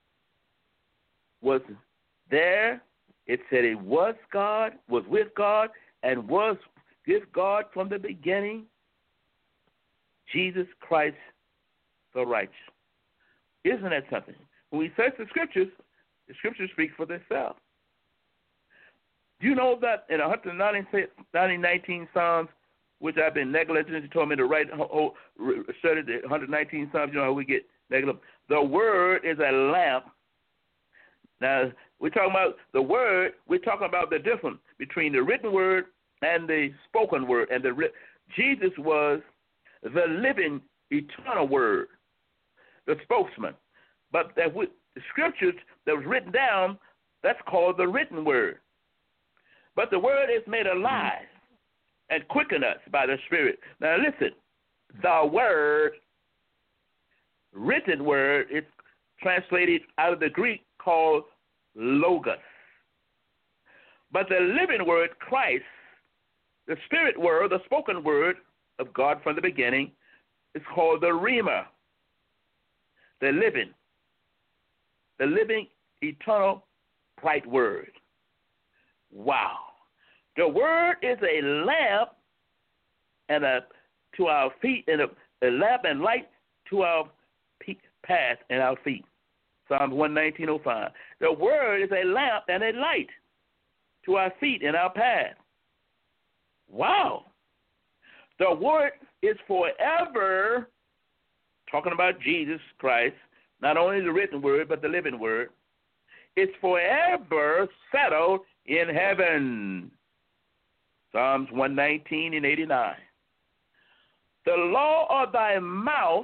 was there. It said it was God, was with God, and was with God from the beginning. Jesus Christ the righteous. Isn't that something? When we search the scriptures, the scriptures speak for themselves. Do you know that in one nineteen Psalms, which I've been negligent, you told me to write, oh, study the one nineteen Psalms, you know how we get negligent. The word is a lamp. Now, we're talking about the word, we're talking about the difference between the written word and the spoken word. And the Jesus was the living, eternal word, the spokesman. But that we, the scriptures that was written down, that's called the written word. But the word is made alive and quicken us by the Spirit. Now listen, the word, written word, is translated out of the Greek called logos. But the living word, Christ, the spirit word, the spoken word of God from the beginning, is called the Rhema, the living, the living, eternal, bright word. Wow. The word is a lamp and a to our feet, and a, a lamp and light to our path and our feet. Psalms one nineteen oh five. The word is a lamp and a light to our feet and our path. Wow. The word is forever, talking about Jesus Christ, not only the written word, but the living word. It's forever settled in heaven. Psalms one nineteen and eighty-nine. The law of thy mouth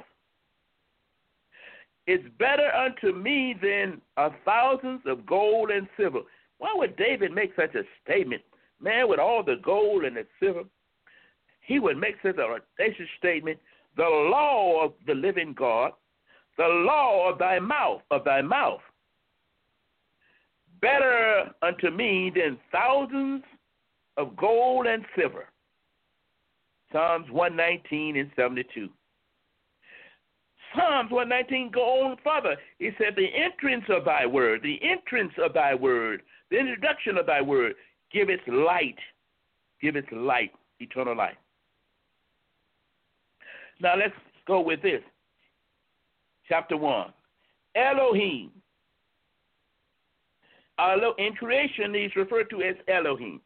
is better unto me than a thousands of gold and silver. Why would David make such a statement? Man, with all the gold and the silver, he would make such an audacious statement. The law of the living God, the law of thy mouth, of thy mouth, better unto me than thousands of gold and silver. Psalms one nineteen and seventy-two. Psalms one nineteen go on further. He said, the entrance of thy word, the entrance of thy word, the introduction of thy word, give its light, give its light, eternal light. Now let's go with this. Chapter one. Elohim. In creation, he's referred to as Elohim.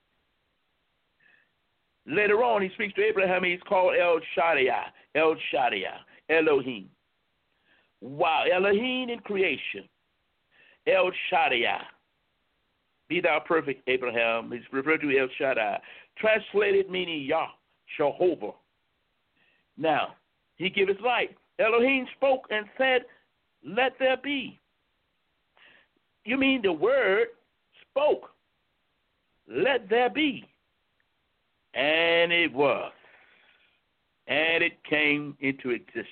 Later on, he speaks to Abraham, he's called El Shaddai, El Shaddai, Elohim. Wow, Elohim in creation, El Shaddai. Be thou perfect, Abraham. He's referred to El Shaddai. Translated meaning Yah, Jehovah. Now, he gave his light. Elohim spoke and said, let there be. You mean the word spoke, let there be. And it was. And it came into existence.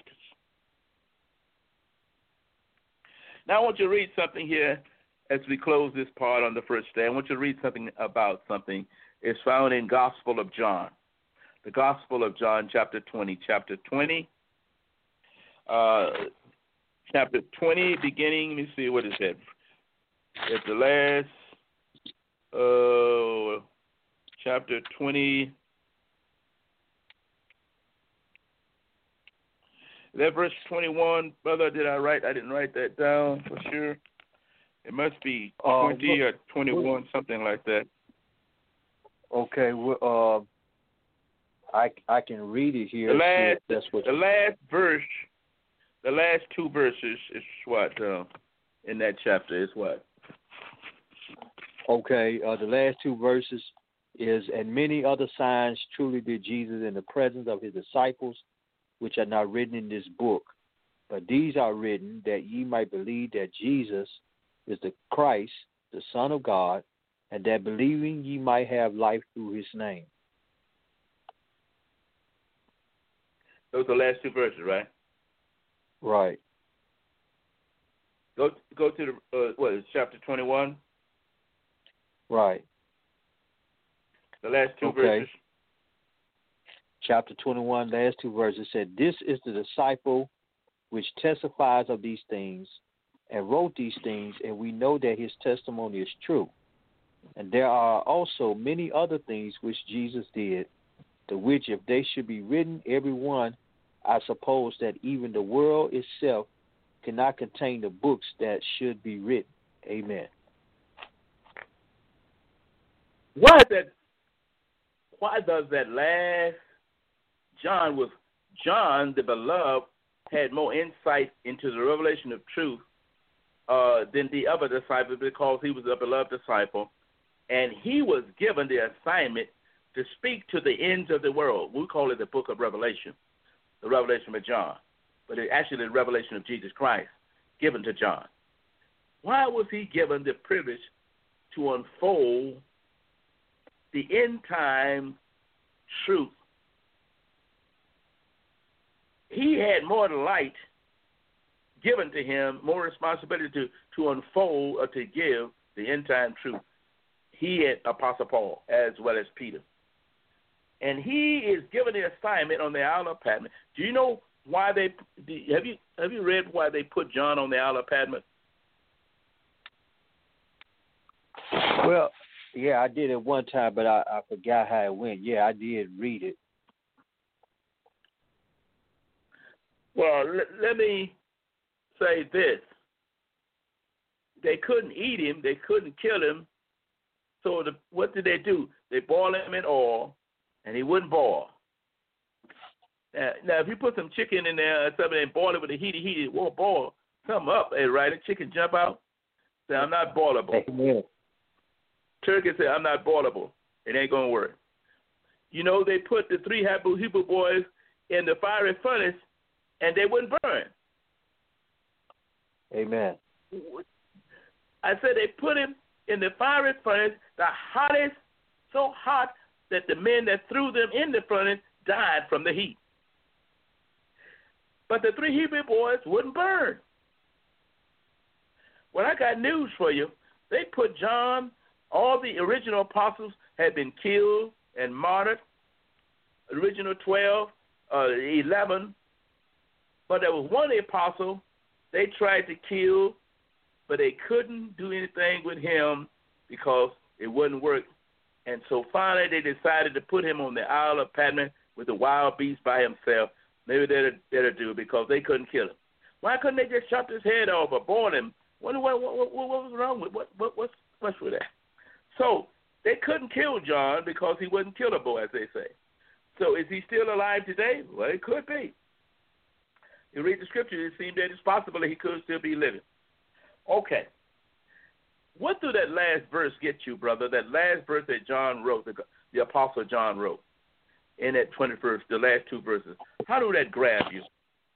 Now I want you to read something here as we close this part on the first day. I want you to read something about something. It's found in Gospel of John. The Gospel of John, chapter twenty. Chapter twenty. Uh, chapter twenty, beginning, let me see, what is that? At the last, uh, chapter twenty. That verse twenty-one, brother, did I write? I didn't write that down for sure. It must be twenty uh, or twenty-one, something like that. Okay, well, uh, I I can read it here. The last, that's what the last verse, the last two verses is what uh, in that chapter is what. Okay, uh, the last two verses is, and many other signs truly did Jesus in the presence of his disciples, which are not written in this book. But these are written that ye might believe that Jesus is the Christ, the Son of God, and that believing ye might have life through his name. Those are the last two verses, right? Right. Go go to the, uh, what is chapter twenty-one? Right. The last two okay. verses. Chapter twenty-one, last two verses said, this is the disciple which testifies of these things and wrote these things, and we know that his testimony is true. And there are also many other things which Jesus did, the which if they should be written, every one, I suppose that even the world itself cannot contain the books that should be written. Amen. Why that? Why does that last John was John the beloved had more insight into the revelation of truth uh, than the other disciples, because he was a beloved disciple, and he was given the assignment to speak to the ends of the world. We call it the book of Revelation, the Revelation of John, but it's actually the revelation of Jesus Christ given to John. Why was he given the privilege to unfold the end time truth? He had more light given to him, more responsibility to, to unfold or to give the end time truth. He had Apostle Paul as well as Peter. And he is given the assignment on the Isle of Patmos. Do you know why they have you have you read why they put John on the Isle of Patmos? Well, Yeah, I did it one time, but I, I forgot how it went. Yeah, I did read it. Well, l- let me say this. They couldn't eat him. They couldn't kill him. So the, what did they do? They boiled him in oil, and he wouldn't boil. Now, now if you put some chicken in there or something and boil it with a heaty heat, it won't boil. Come up, eh, right? The chicken jump out. Say, I'm not boilable. Amen. Turkey said, I'm not boilable. It ain't going to work. You know, they put the three Hebrew, Hebrew boys in the fiery furnace, and they wouldn't burn. Amen. I said they put him in the fiery furnace, the hottest, so hot that the men that threw them in the furnace died from the heat. But the three Hebrew boys wouldn't burn. Well, I got news for you. They put John, all the original apostles had been killed and martyred, original twelve, uh, eleven. But there was one apostle they tried to kill, but they couldn't do anything with him because it wouldn't work. And so finally they decided to put him on the Isle of Patmos with the wild beast by himself. Maybe that'll, that'll do because they couldn't kill him. Why couldn't they just chop his head off or burn him? What, what, what, what, what was wrong with what, what what's, what's with that? So they couldn't kill John because he wasn't killable, as they say. So is he still alive today? Well, it could be. You read the scripture, it seems that it's possible that he could still be living. Okay. What do that last verse get you, brother? That last verse that John wrote, the, the Apostle John wrote, in that twenty-first, the last two verses. How do that grab you?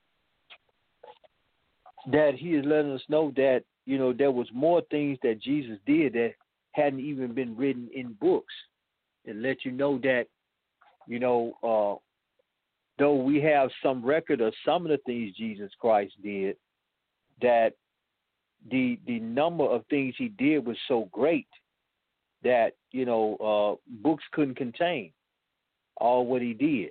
That he is letting us know that, you know, there was more things that Jesus did that hadn't even been written in books. And let you know that, you know, uh, though we have some record of some of the things Jesus Christ did, that the the number of things he did was so great that, you know, uh, books couldn't contain all what he did.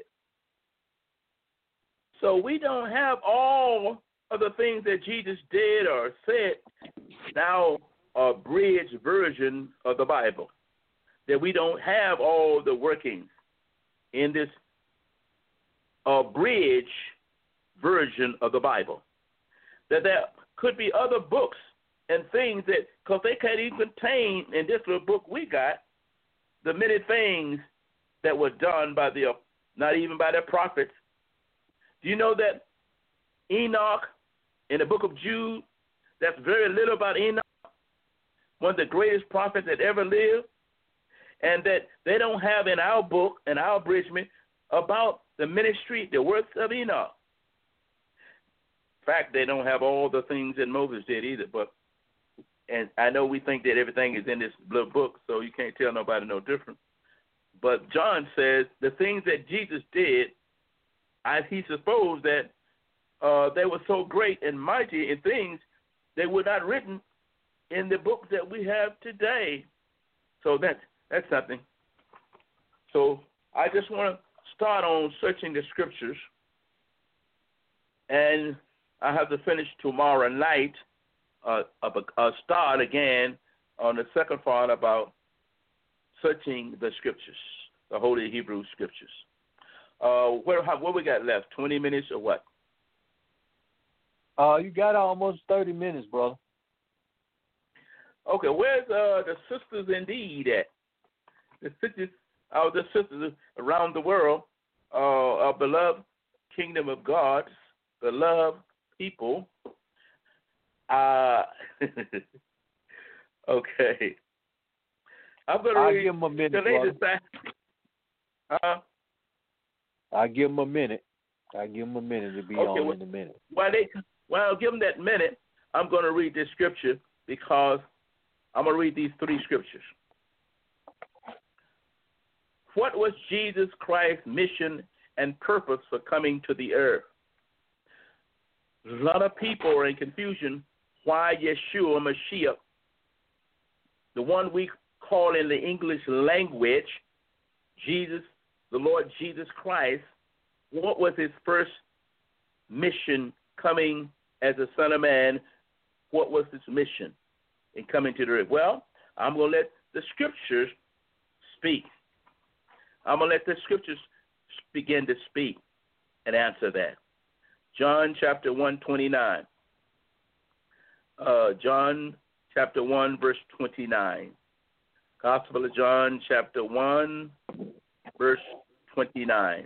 So we don't have all of the things that Jesus did or said, now a abridged version of the Bible, that we don't have all the workings in this abridged version of the Bible, that there could be other books and things that, because they can't even contain in this little book we got, the many things that were done by the, not even by the prophets. Do you know that Enoch, in the book of Jude, that's very little about Enoch, one of the greatest prophets that ever lived, and that they don't have in our book, in our abridgment, about the ministry, the works of Enoch. In fact, they don't have all the things that Moses did either. But, and I know we think that everything is in this little book, so you can't tell nobody no different. But John says the things that Jesus did, as he supposed that uh, they were so great and mighty in things, they were not written in the books that we have today. So that's, that's something. So I just want to start on searching the scriptures, and I have to finish tomorrow night, uh, uh, start again on the second part about searching the scriptures, the Holy Hebrew Scriptures. Uh, what, how, what we got left, twenty minutes or what? Uh, you got almost thirty minutes, brother. Okay, where's uh, the sisters indeed at? The sisters, our the sisters around the world, uh, our beloved kingdom of God, beloved people. Uh, okay. I'm going to I'll read give them a minute, the latest. Uh, I'll give them a minute. I'll give them a minute to be okay, on well, in a minute. While they, well, I'll give them that minute. I'm going to read this scripture because I'm going to read these three scriptures. What was Jesus Christ's mission and purpose for coming to the earth? A lot of people are in confusion why Yeshua Mashiach, the one we call in the English language, Jesus, the Lord Jesus Christ, what was his first mission coming as a son of man? What was his mission in coming to the earth? Well, I'm going to let the Scriptures speak. I'm going to let the Scriptures begin to speak and answer that. John chapter one, twenty-nine. Uh, John chapter one, verse twenty-nine. Gospel of John chapter one, verse twenty-nine.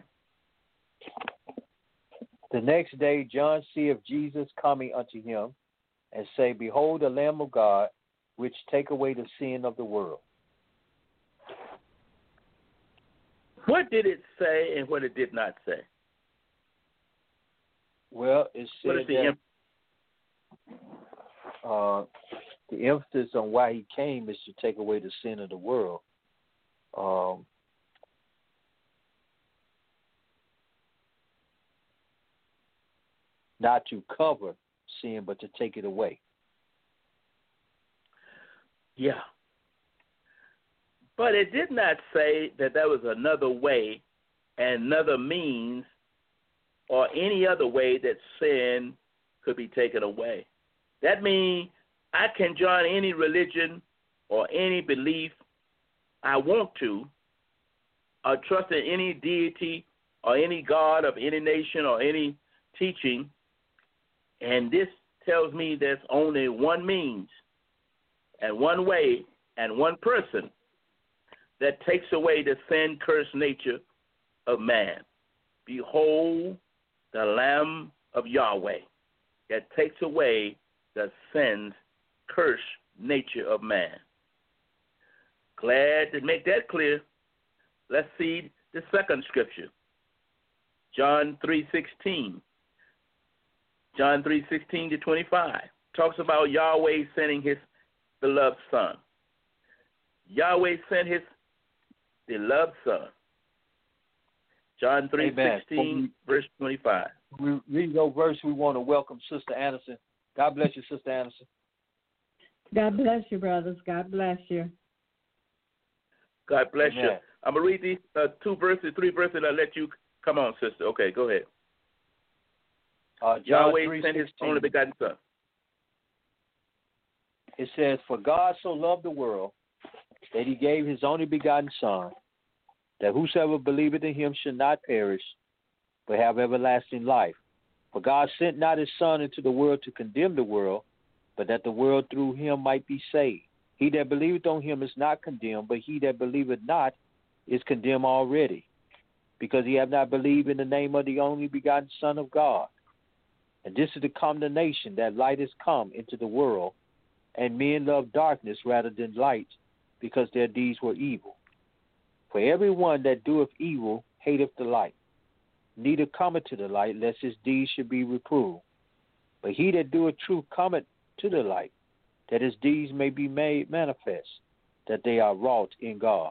The next day John seeth Jesus coming unto him, and say, Behold the Lamb of God, which take away the sin of the world. What did it say and what it did not say? Well, it said What is the that uh, the emphasis on why he came is to take away the sin of the world. Um, not to cover sin, but to take it away. Yeah. But it did not say that there was another way, another means, or any other way that sin could be taken away. That means I can join any religion or any belief I want to, or trust in any deity or any god of any nation or any teaching, and this tells me there's only one means and one way and one person that takes away the sin-cursed nature of man. Behold the Lamb of Yahweh that takes away the sin-cursed nature of man. Glad to make that clear. Let's see the second scripture. John three sixteen. John three sixteen to twenty-five talks about Yahweh sending his beloved Son. Yahweh sent his beloved Son. John three sixteen, verse twenty-five. We read those verse. We want to welcome Sister Anderson. God bless you, Sister Anderson. God bless you, brothers. God bless you. God bless Amen. you. I'm going to read these uh, two verses, three verses, and I'll let you come on, sister. Okay, go ahead. Uh, Yahweh sent his only begotten Son. It says, For God so loved the world that he gave his only begotten Son, that whosoever believeth in him should not perish, but have everlasting life. For God sent not his Son into the world to condemn the world, but that the world through him might be saved. He that believeth on him is not condemned, but he that believeth not is condemned already, because he have not believed in the name of the only begotten Son of God. And this is the condemnation, that light is come into the world, and men love darkness rather than light, because their deeds were evil. For every one that doeth evil hateth the light, neither cometh to the light, lest his deeds should be reproved. But he that doeth truth cometh to the light, that his deeds may be made manifest, that they are wrought in God.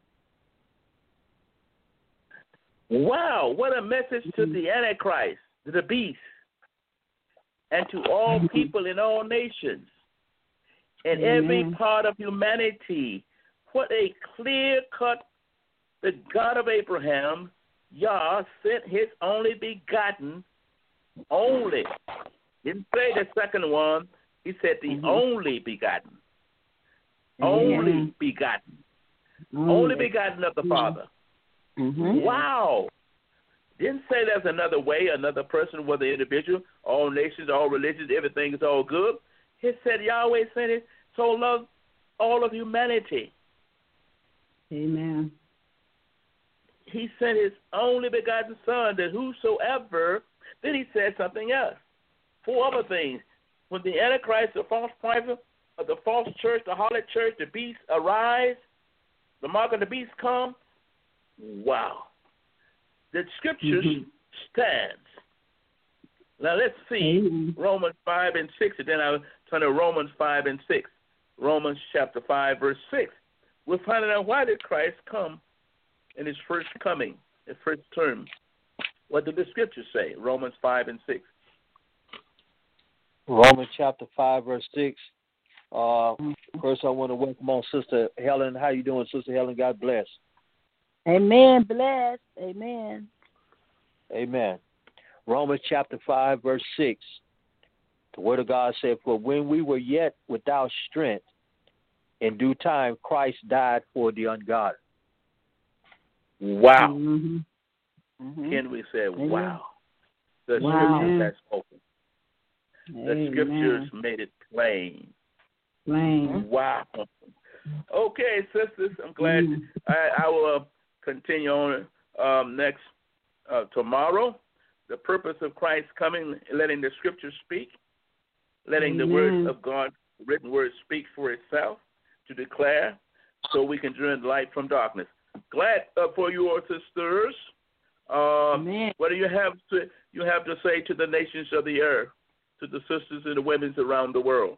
Wow, what a message to the Antichrist, to the beast, and to all people in all nations, and every part of humanity. What a clear-cut, the God of Abraham, Yah, sent his only begotten, only. Didn't say the second one. He said the mm-hmm. only begotten. Mm-hmm. Only begotten. Mm-hmm. Only begotten of the Father. Mm-hmm. Wow. Didn't say there's another way, another person, whether individual, all nations, all religions, everything is all good. He said Yahweh sent it so loved all of humanity. Amen. He sent his only begotten Son, that whosoever, then he said something else. Four other things. When the Antichrist, the false prophet, or the false church, the harlot church, the beast arise, the mark of the beast come, wow. The scriptures mm-hmm. stands. Now let's see mm-hmm. Romans five and six, and then I'll turn to Romans five and six. Romans chapter five, verse six. We're finding out why did Christ come in his first coming, his first term. What did the scriptures say? Romans five and six. Romans chapter five, verse six. Uh, first, I want to welcome on Sister Helen. How you doing, Sister Helen? God bless. Amen. Bless. Amen. Amen. Romans chapter five, verse six. The word of God said, For when we were yet without strength, in due time, Christ died for the ungodly. Wow. Mm-hmm. Mm-hmm. Can we say, wow? The Wow. scriptures have spoken. The Amen. scriptures made it plain. Plain. Wow. Okay, sisters, I'm glad. Mm. I, I will continue on um, next uh, tomorrow. The purpose of Christ coming, letting the scriptures speak, letting Amen. the words of God, written words, speak for itself to declare, so we can turn light from darkness. Glad uh, for you, all sisters. Uh, Amen. what do you have to you have to say to the nations of the earth, to the sisters and the women around the world?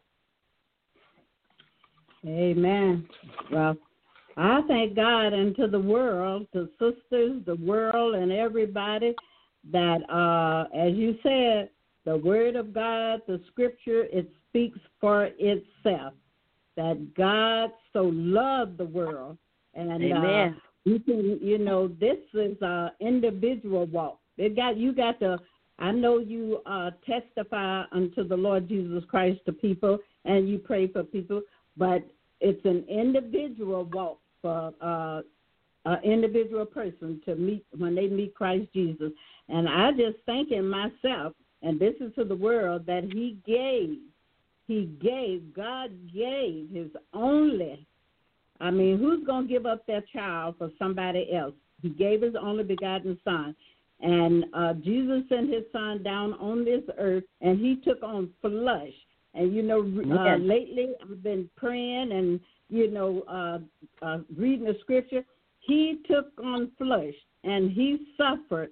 Amen. Well, I thank God and to the world, the sisters, the world, and everybody that, uh, as you said, the Word of God, the Scripture, it speaks for itself. That God so loved the world, and Amen. uh, you can, you know, this is an individual walk. It got you got to. I know you uh, testify unto the Lord Jesus Christ to people, and you pray for people, but it's an individual walk for uh, an individual person to meet when they meet Christ Jesus. And I just thanking myself, and this is to the world, that He gave, He gave, God gave His only. I mean, who's going to give up their child for somebody else? He gave His only begotten Son. And uh, Jesus sent His Son down on this earth, and He took on flesh. And, you know, uh, Yes. lately I've been praying and, you know, uh, uh, reading the scripture. He took on flesh, and He suffered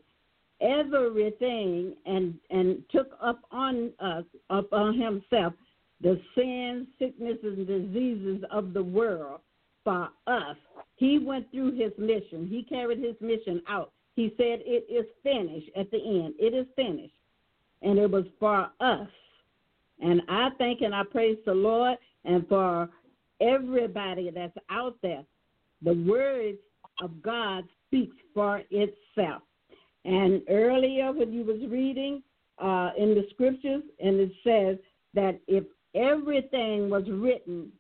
everything and, and took up on, uh, up on Himself the sins, sicknesses, and diseases of the world for us. He went through His mission. He carried His mission out. He said, it is finished at the end. It is finished. And it was for us. And I thank and I praise the Lord, and for everybody that's out there, the word of God speaks for itself. And earlier when you was reading uh, in the scriptures, and it says that if everything was written,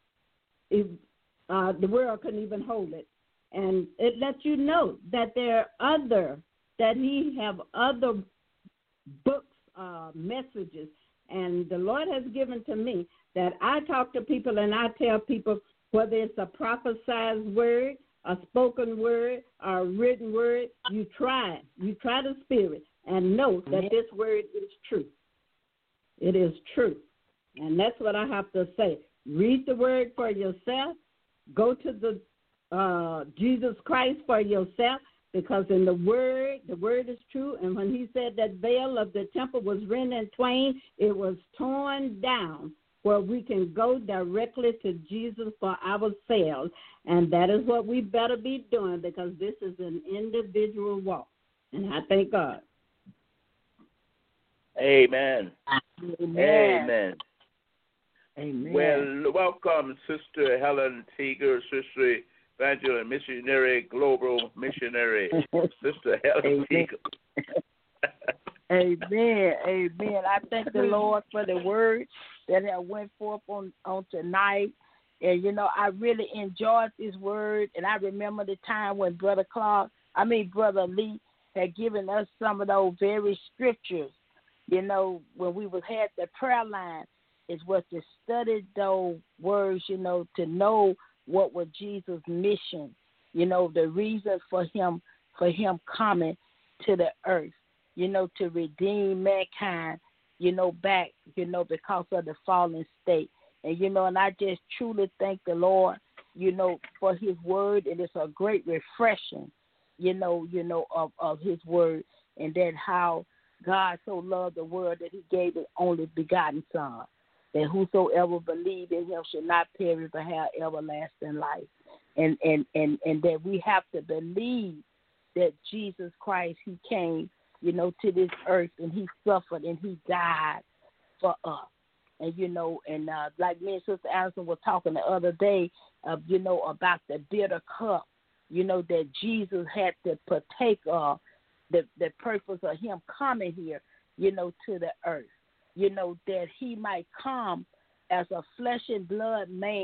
if, uh, the world couldn't even hold it. And it lets you know that there are other, that He have other books, uh, messages. And the Lord has given to me that I talk to people and I tell people, whether it's a prophesied word, a spoken word, or a written word, you try it. You try the Spirit and know that this word is true. It is true. And that's what I have to say. Read the word for yourself. Go to the uh, Jesus Christ for yourself, because in the word, the word is true. And when He said that veil of the temple was rent in twain, it was torn down where we can go directly to Jesus for ourselves. And that is what we better be doing, because this is an individual walk. And I thank God. Amen. Amen. Amen. Amen. Well, welcome, Sister Helen Teager, Sister Evangelist Missionary, Global Missionary, Sister Helen Amen. Teager. Amen. Amen. I thank the Lord for the word that I went forth on, on tonight. And, you know, I really enjoyed this word. And I remember the time when Brother Clark, I mean, Brother Lee, had given us some of those very scriptures. You know, when we was had the prayer line, is was to study those words, you know, to know what was Jesus' mission, you know, the reason for him for him coming to the earth, you know, to redeem mankind, you know, back, you know, because of the fallen state. And, you know, and I just truly thank the Lord, you know, for His word, and it's a great refreshing, you know, you know, of, of His word, and that how God so loved the world that He gave His only begotten Son, that whosoever believe in Him should not perish but have everlasting life. And, and, and, and that we have to believe that Jesus Christ, He came, you know, to this earth, and He suffered and He died for us. And, you know, and uh, like me and Sister Allison were talking the other day, uh, you know, about the bitter cup, you know, that Jesus had to partake of, the, the purpose of Him coming here, you know, to the earth. You know, that He might come as a flesh and blood man,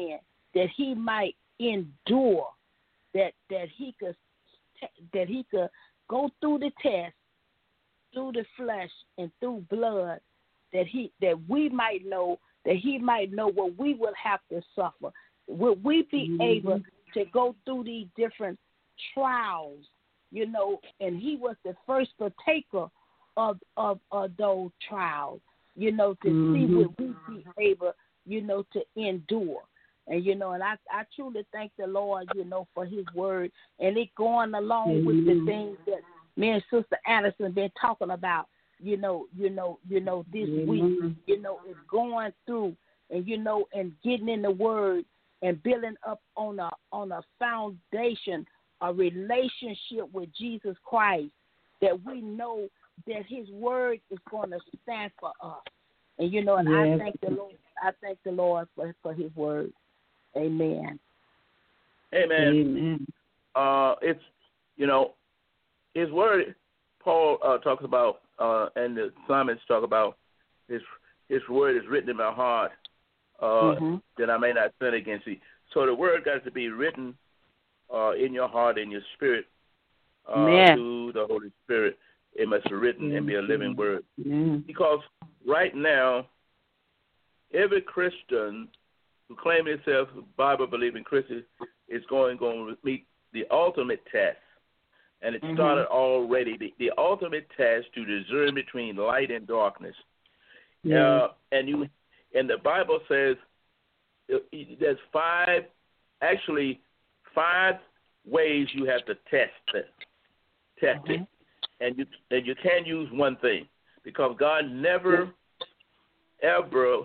that he might endure, that that he could that he could go through the test, through the flesh and through blood, that he that we might know, that he might know what we will have to suffer. Will we be mm-hmm. able to go through these different trials, you know? And he was the first partaker of of, of those trials, you know, to mm-hmm. see what we be able, you know, to endure. And, you know, and I, I truly thank the Lord, you know, for his word. And it going along mm-hmm. with the things that me and Sister Anderson been talking about, you know, you know, you know, this mm-hmm. week, you know, it's going through and, you know, and getting in the word and building up on a on a foundation, a relationship with Jesus Christ, that we know that his word is going to stand for us. And, you know, and yes. I thank the Lord, I thank the Lord for, for his word. Amen. Amen. Amen. Uh, it's, you know, his word, Paul uh, talks about, uh, and the psalmists talk about, his his word is written in my heart, uh, mm-hmm. that I may not sin against thee. So the word got to be written uh, in your heart, in your spirit, uh, through the Holy Spirit. It must be written mm-hmm. and be a living word. Mm-hmm. Because right now, every Christian who claims himself a Bible-believing Christian is going, going to meet the ultimate test. And it mm-hmm. started already, the, the ultimate test to discern between light and darkness. Yeah. Uh, and you, and the Bible says there's five, actually five ways you have to test it. Test mm-hmm. it. And you, and you can't use one thing, because God never, ever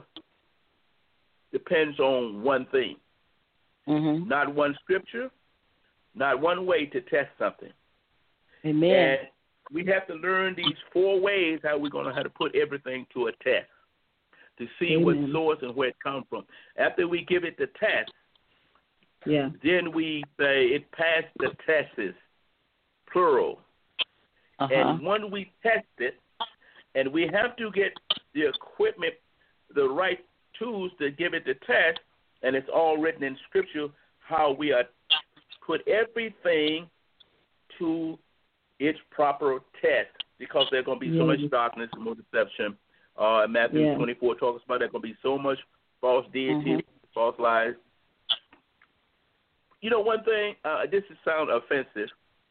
depends on one thing. Mm-hmm. Not one scripture, not one way to test something. Amen. And we have to learn these four ways how we're going to have to put everything to a test to see Amen. What source and where it comes from. After we give it the test, yeah, then we say it passed the tests, plural. Uh-huh. And when we test it, and we have to get the equipment, the right tools to give it the test, and it's all written in Scripture how we are put everything to its proper test, because there's going to be yeah. so much darkness and more deception. Uh, Matthew yeah. twenty-four talks about there's going to be so much false deity, mm-hmm. false lies. You know, one thing, uh, this sounds offensive.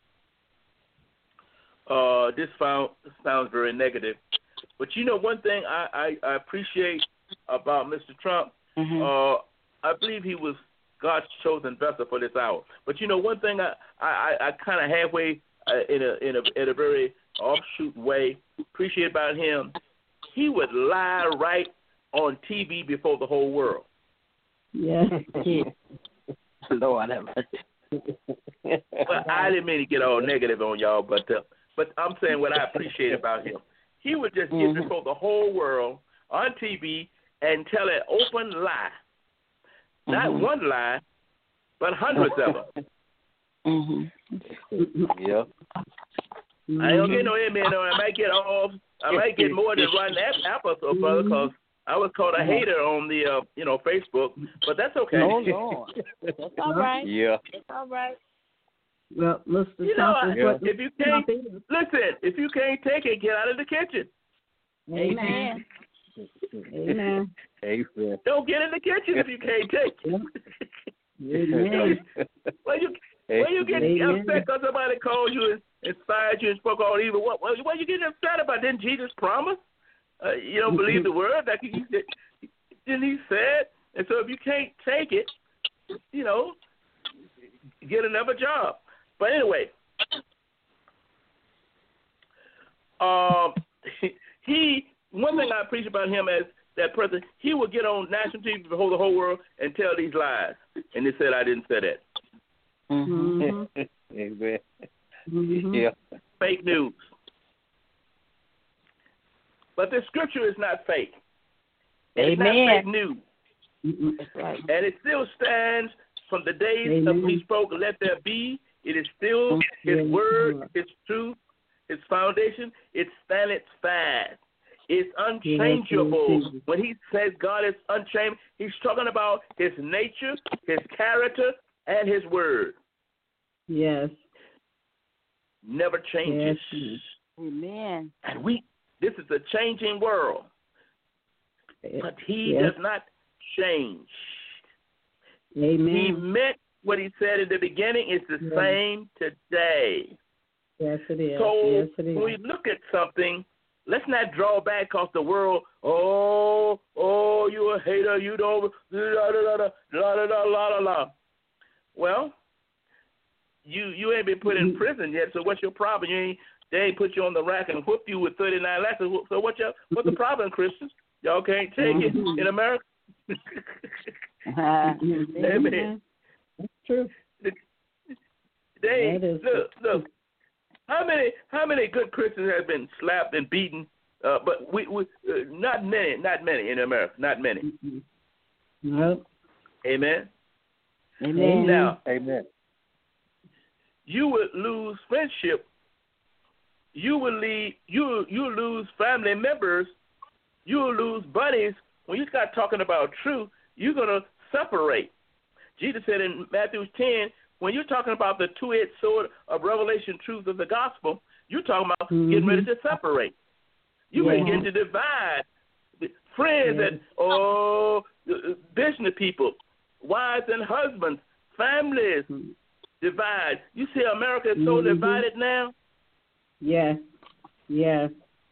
Uh, this found, sounds very negative. But you know, one thing I, I, I appreciate about Mister Trump, mm-hmm. uh, I believe he was God's chosen vessel for this hour. But you know, one thing I, I, I kind of halfway uh, in a in a in a very offshoot way appreciate about him, he would lie right on T V before the whole world. Yeah. Lord have mercy. Well, I didn't mean to get all negative on y'all, but uh, but I'm saying what I appreciate about him. He would just mm-hmm. get before the whole world on T V and tell an open lie. Not mm-hmm. one lie, but hundreds of them. Mm-hmm. Yeah. I don't get no amen. No, I might get off. I might get more than one apple, so brother, because I was called a hater on the uh, you know Facebook, but that's okay. Oh Lord, that's all right. Yeah, that's all right. Well, Mister You know, I, yeah. if you can't listen, if you can't take it, get out of the kitchen. Amen. Amen. Amen. Don't get in the kitchen if you can't take it. Amen. Well, you when you get Amen. upset because somebody called you and inspired you and spoke all evil, what what, what you getting upset about? Didn't Jesus promise? Uh, you don't believe the word like he did, didn't he said? And so if you can't take it, you know, get another job. But anyway, um, he one thing I appreciate about him as that person, he would get on national T V before the whole world and tell these lies, and they said I didn't say that. Mm-hmm. Amen. Mm-hmm. Yeah. Fake news. But the scripture is not fake. It's Amen. not fake news. Mm-hmm. Right. And it still stands from the days Amen. of he spoke, let there be. It is still his word, his truth, his foundation. It standeth fast. is unchangeable. Yes, when he says God is unchangeable, he's talking about his nature, his character, and his word. Yes. Never changes. Yes. Amen. And we, this is a changing world. But he yes. does not change. Amen. He meant what he said in the beginning is the yes. same today. Yes, it is. So yes, it is. when we look at something, let's not draw back because the world, oh, oh, you a hater, you don't, la, la, la, la, la, la, la, la, la. Well, you you ain't been put in prison yet, so what's your problem? You ain't, they ain't put you on the rack and whoop you with thirty-nine lashes. So what's your, what's the problem, Christians? Y'all can't take it in America? Amen. That's true. They, that is look, look. How many how many good Christians have been slapped and beaten? Uh, but we, we uh, not many, not many in America, not many. Mm-hmm. Nope. Amen. Amen. Now, Amen. you would lose friendship. You will leave. You you lose family members. You will lose buddies when you start talking about truth. You're gonna separate. Jesus said in Matthew ten, when you're talking about the two-edged sword of revelation truth of the gospel, you're talking about mm-hmm. getting ready to separate. You yeah. begin to divide friends yeah. and oh, business people, wives and husbands, families mm-hmm. divide. You see, America is so mm-hmm. divided now. Yeah, yeah.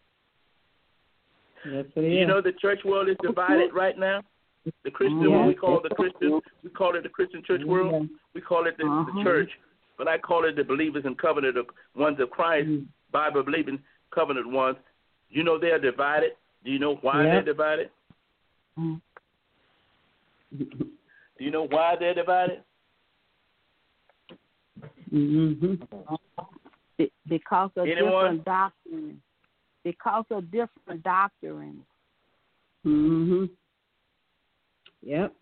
Yes, it is. You know the church world is divided right now. The Christian, yeah. what we call the Christian, we call it the Christian church world. Yeah. We call it the, uh-huh. the church, but I call it the believers in covenant, the ones of Christ, mm-hmm. Bible believing covenant ones. You know they're divided. Do you know why yep. they're divided? Mm-hmm. Do you know why they're divided? Mm-hmm. Be- because of Anyone? different doctrines. Because of different doctrines. Mm-hmm. Yep.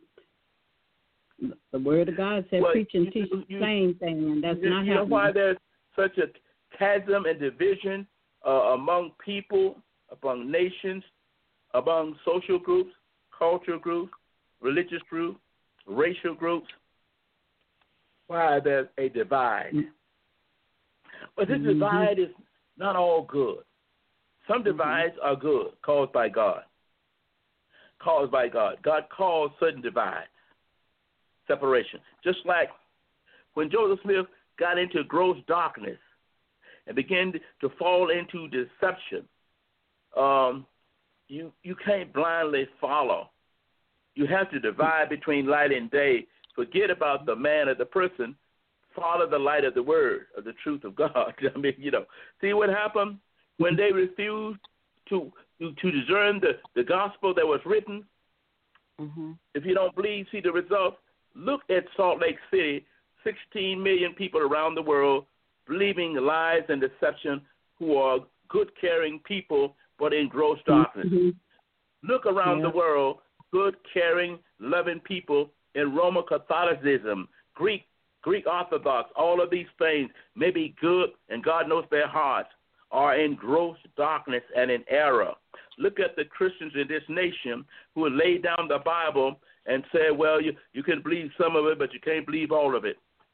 The word of God said well, preach and you, teach you, the same thing, and that's you, not you happening. You know why there's such a chasm and division uh, among people, among nations, among social groups, cultural groups, religious groups, racial groups? Why there's a divide? Mm-hmm. But this mm-hmm. divide is not all good. Some divides mm-hmm. are good, caused by God. Caused by God. God caused certain divides, separation. Just like when Joseph Smith got into gross darkness and began to fall into deception, um, you you can't blindly follow. You have to divide between light and day. Forget about the man or the person. Follow the light of the word, of the truth of God. I mean, you know, see what happened when they refused to to discern the, the gospel that was written? Mm-hmm. If you don't believe, see the results. Look at Salt Lake City, sixteen million people around the world believing lies and deception who are good, caring people, but in gross darkness. Mm-hmm. Look around yeah. the world, good, caring, loving people in Roman Catholicism, Greek, Greek Orthodox, all of these things may be good, and God knows their hearts, are in gross darkness and in error. Look at the Christians in this nation who have laid down the Bible and said, well, you, you can believe some of it, but you can't believe all of it.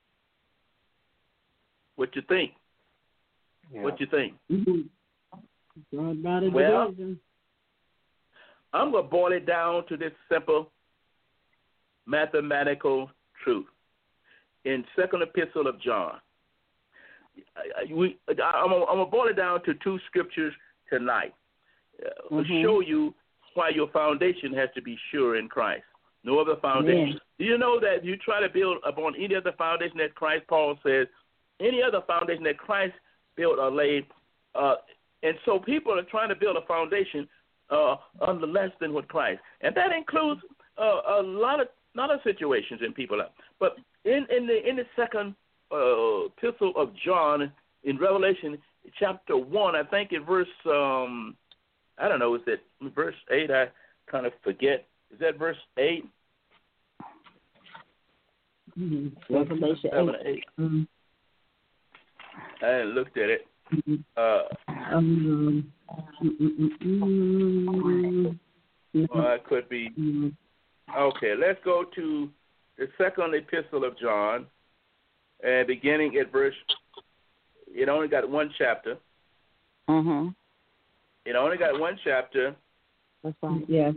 What you think? Yeah. What you think? Mm-hmm. About it well, division. I'm going to boil it down to this simple mathematical truth. In Second Epistle of John, I, we, I, I'm going to boil it down to two scriptures tonight. Uh, mm-hmm. Show you why your foundation has to be sure in Christ. No other foundation. Yeah. Do you know that you try to build upon any other foundation that Christ, Paul says, any other foundation that Christ built or laid, uh, and so people are trying to build a foundation uh, under less than what Christ, and that includes uh, a lot of lot of situations in people. But in in the in the second uh, epistle of John in Revelation chapter one, I think in verse um, I don't know, is it verse eight? I kind of forget. Is that verse eight? Mm-hmm. Revelation seven, eight. Mm-hmm. I looked at it. Uh, um, mm, mm, mm, well, it could be. mm. Okay, let's go to the second epistle of John, and beginning at verse. It only got one chapter. Mm-hmm. It only got one chapter. That's fine. Yes.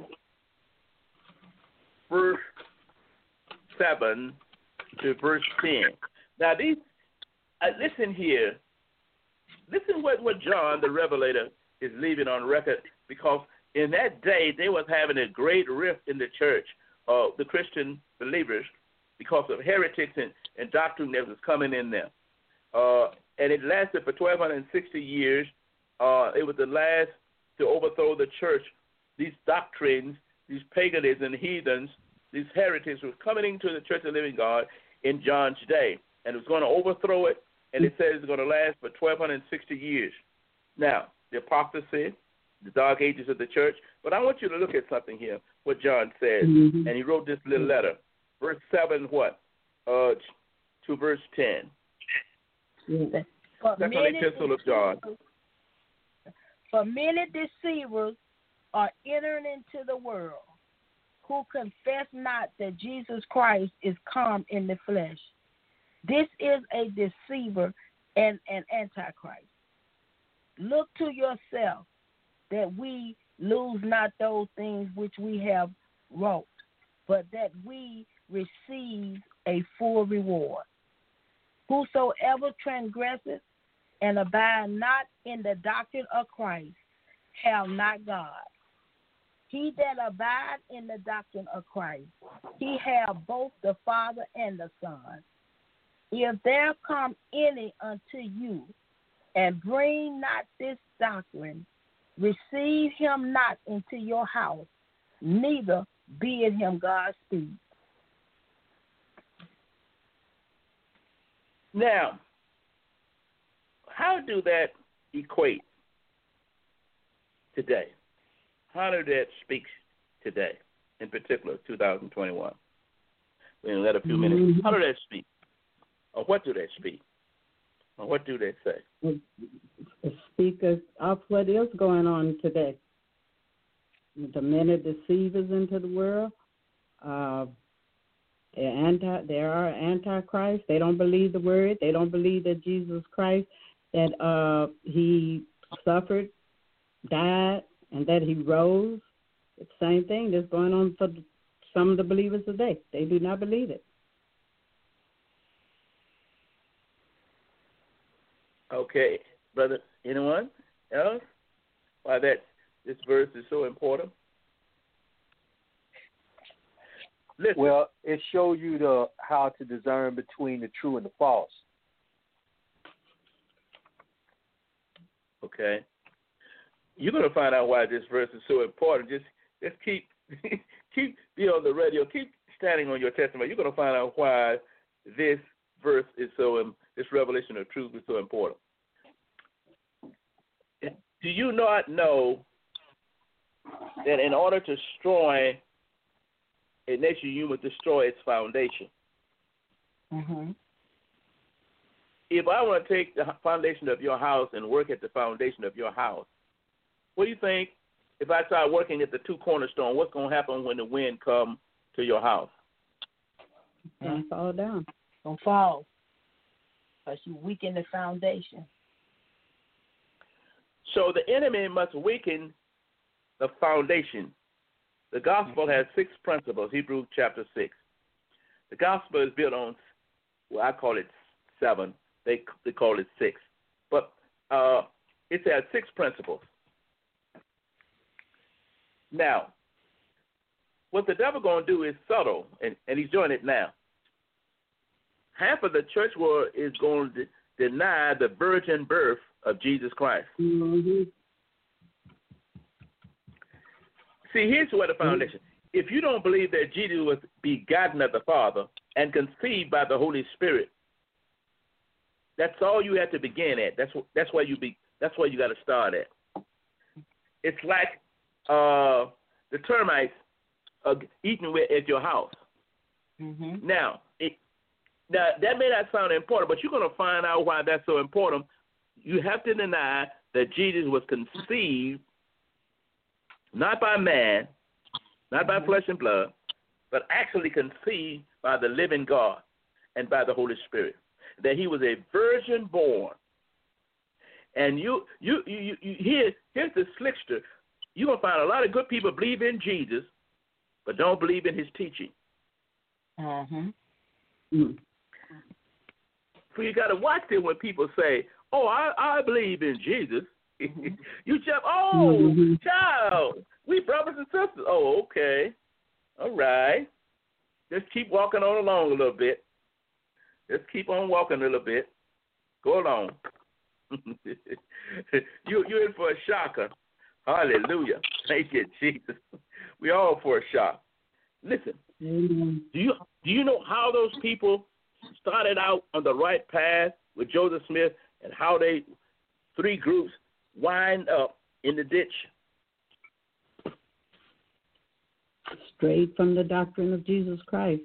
Verse seven to verse ten. Now these, uh, listen here. Listen what what John the Revelator is leaving on record, because in that day they was having a great rift in the church of uh, the Christian believers because of heretics and, and doctrine that was coming in there. Uh, and it lasted for twelve sixty years. Uh, it was the last to overthrow the church. These doctrines, these paganism and heathens, these heretics were coming into the church of the living God in John's day. And it was going to overthrow it, and it says it's going to last for twelve sixty years. Now, the apostasy, the dark ages of the church. But I want you to look at something here, what John says. Mm-hmm. And he wrote this little letter. Verse seven, what? Uh, to verse ten. Yeah. For Second many epistle of John. For many deceivers are entering into the world, who confess not that Jesus Christ is come in the flesh. This is a deceiver and an antichrist. Look to yourself that we lose not those things which we have wrought, but that we receive a full reward. Whosoever transgresseth and abide not in the doctrine of Christ have not God. He that abide in the doctrine of Christ, he have both the Father and the Son. If there come any unto you and bring not this doctrine, receive him not into your house, neither bid him Godspeed. Now, how do that equate today? How does that speak today, in particular, two thousand twenty-one? We only got a few Mm-hmm. minutes. How do that speak? Or what do they speak? Or what do they say? The speakers of what is going on today. The many deceivers into the world. Uh, they're anti. There are antichrist. They don't believe the word. They don't believe that Jesus Christ, that uh, he suffered, died, and that he rose. It's the same thing that's going on for some of the believers today. They do not believe it. Okay, brother. Anyone else? Why that this verse is so important? Listen. Well, it shows you the how to discern between the true and the false. Okay. You're going to find out why this verse is so important. Just just keep keep be on the radio. Keep standing on your testimony. You're going to find out why this verse is so um, this revelation of truth is so important. Do you not know that in order to destroy a nation, you must destroy its foundation? Mm-hmm. If I want to take the foundation of your house and work at the foundation of your house, what do you think if I start working at the two cornerstones, what's going to happen when the wind comes to your house? It's going to fall down. Don't fall. Because you weaken the foundation. So the enemy must weaken the foundation. The gospel has six principles, Hebrews chapter six. The gospel is built on, well, I call it seven. They they call it six. But uh, it has six principles. Now, what the devil going to do is subtle, and, and he's doing it now. Half of the church world is going to de- deny the virgin birth of Jesus Christ. Mm-hmm. See, here's what the foundation. If you don't believe that Jesus was begotten of the Father and conceived by the Holy Spirit, that's all you have to begin at. That's that's where you be. That's where you got to start at. It's like uh, the termites uh, eating at your house. Mm-hmm. Now, it, now that may not sound important, but you're going to find out why that's so important you have to deny that Jesus was conceived not by man, not by flesh and blood, but actually conceived by the living God and by the Holy Spirit. That he was a virgin born. And you, you, you, you here, here's the slickster. You're going to find a lot of good people believe in Jesus, but don't believe in his teaching. Mm-hmm. Mm. So you got to watch them when people say, oh, I, I believe in Jesus. You jump, oh, mm-hmm. child, we brothers and sisters. Oh, okay. All right. Just keep walking on along a little bit. Just keep on walking a little bit. Go along. you, you're in for a shocker. Hallelujah. Thank you, Jesus. We all for a shock. Listen, mm-hmm. do you do you know how those people started out on the right path with Joseph Smith and how they, three groups, wind up in the ditch? Straight from the doctrine of Jesus Christ.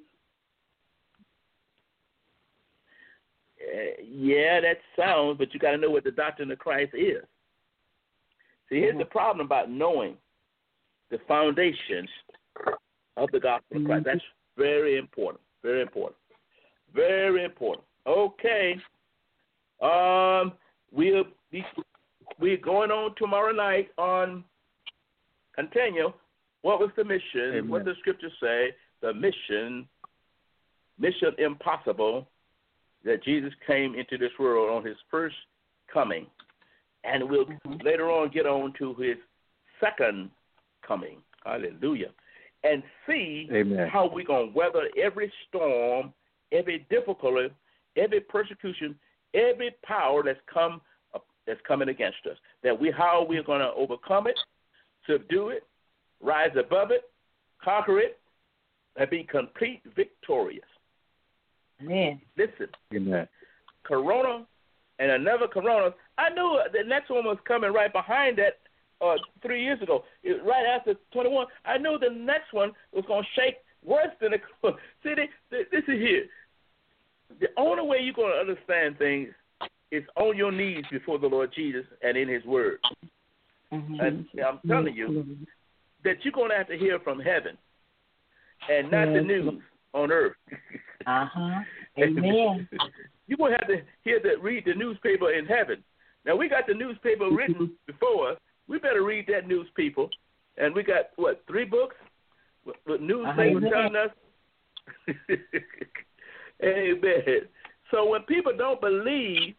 Uh, yeah, that sounds, but you got to know what the doctrine of Christ is. See, here's mm-hmm. the problem about knowing the foundations of the gospel of Christ. That's very important, very important, very important. Okay, um, we'll be we're going on tomorrow night on Continue. What was the mission? Amen. What does the scripture say? The mission, mission impossible, that Jesus came into this world on his first coming. And we'll mm-hmm. later on get on to his second coming. Hallelujah. And see Amen. How we're going to weather every storm, every difficulty, every persecution, every power that's come that's coming against us. That we how we're going to overcome it, subdue it, rise above it, conquer it, and be complete victorious. Amen. Listen. Amen. Corona and another Corona. I knew the next one was coming right behind that uh, three years ago, it, right after twenty-one. I knew the next one was going to shake worse than the Corona. See, they, they, this is here. The only way you're going to understand things is on your knees before the Lord Jesus and in his word. Mm-hmm. And I'm telling you that you're going to have to hear from heaven and not yes. the news on earth. Uh-huh. Amen. You're going to have to hear the, read the newspaper in heaven. Now, we got the newspaper written before us. We better read that newspaper. And we got, what, three books? What, what newspapers uh-huh. telling us? Amen. So when people don't believe,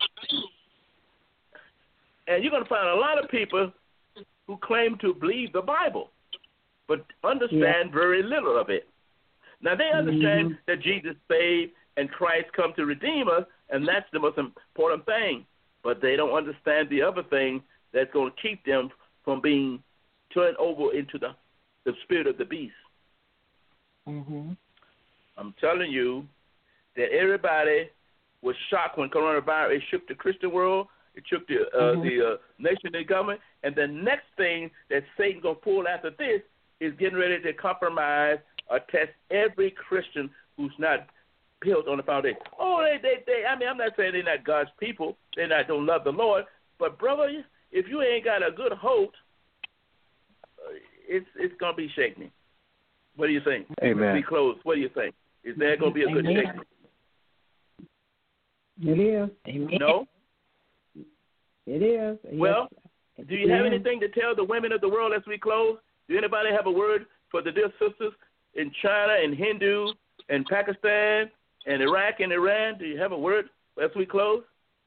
and you're going to find a lot of people who claim to believe the Bible, but understand yeah. very little of it. Now, they understand mm-hmm. that Jesus saved and Christ come to redeem us, and that's the most important thing. But they don't understand the other thing that's going to keep them from being turned over into the, the spirit of the beast. Mm-hmm. I'm telling you that everybody was shocked when coronavirus, it shook the Christian world, it shook the, uh, mm-hmm. the uh, nation and government, and the next thing that Satan's going to pull after this is getting ready to compromise or test every Christian who's not built on the foundation. Oh, they, they, they. I mean, I'm not saying they're not God's people. They not don't love the Lord. But brother, if you ain't got a good hope, it's it's gonna be shaking. What do you think? Amen. Be closed. What do you think? Is there gonna be a good shaking? It is. Amen. No. It is. Well, yes. do you have anything to tell the women of the world as we close? Do anybody have a word for the dear sisters in China and Hindu and Pakistan and Iraq and Iran? Do you have a word as we close?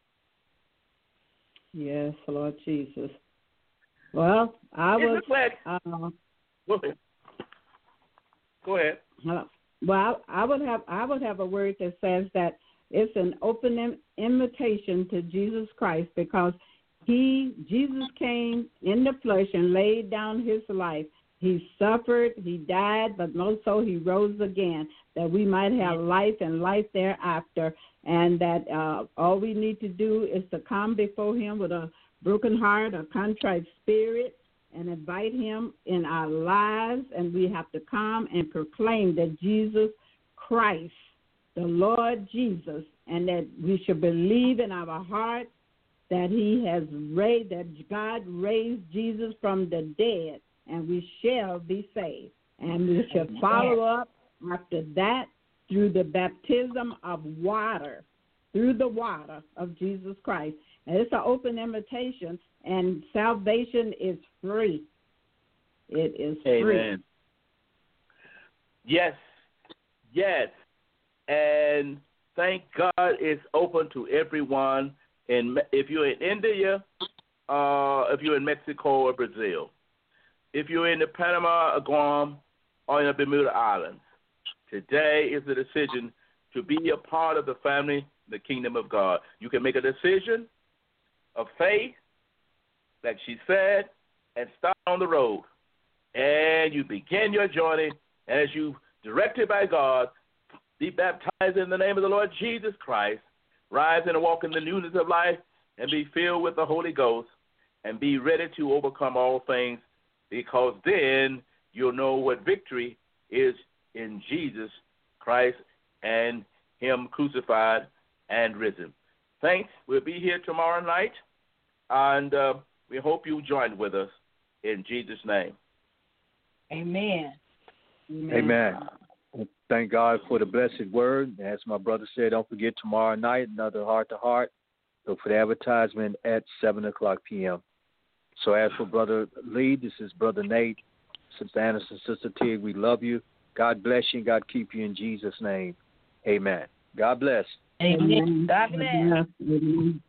Yes, Lord Jesus. Well, I it was. Looks like, uh, go ahead. Go ahead. Uh, well, I would have. I would have a word that says that it's an open in, invitation to Jesus Christ, because he, Jesus, came in the flesh and laid down his life. He suffered, he died, but most so he rose again, that we might have life and life thereafter, and that uh, all we need to do is to come before him with a broken heart, a contrite spirit, and invite him in our lives, and we have to come and proclaim that Jesus Christ, the Lord Jesus, and that we should believe in our heart that he has raised, that God raised Jesus from the dead, and we shall be saved. And we shall follow up after that through the baptism of water, through the water of Jesus Christ. And it's an open invitation, and salvation is free. It is free. Amen. Yes, yes. And thank God it's open to everyone. And if you're in India, uh, if you're in Mexico or Brazil, if you're in the Panama, or Guam, or in the Bermuda Islands, today is the decision to be a part of the family, the kingdom of God. You can make a decision of faith, like she said, and start on the road. And you begin your journey as you, directed by God, be baptized in the name of the Lord Jesus Christ, rise and walk in the newness of life, and be filled with the Holy Ghost, and be ready to overcome all things, because then you'll know what victory is in Jesus Christ and him crucified and risen. Thanks. We'll be here tomorrow night, and uh, we hope you join with us in Jesus' name. Amen. Amen. Amen. Thank God for the blessed word. As my brother said, don't forget tomorrow night, another heart-to-heart. Look for the advertisement at seven o'clock p.m. So as for Brother Lee, this is Brother Nate, Sister Anderson, Sister Tig, we love you. God bless you and God keep you in Jesus' name. Amen. God bless. Amen. God bless. Amen.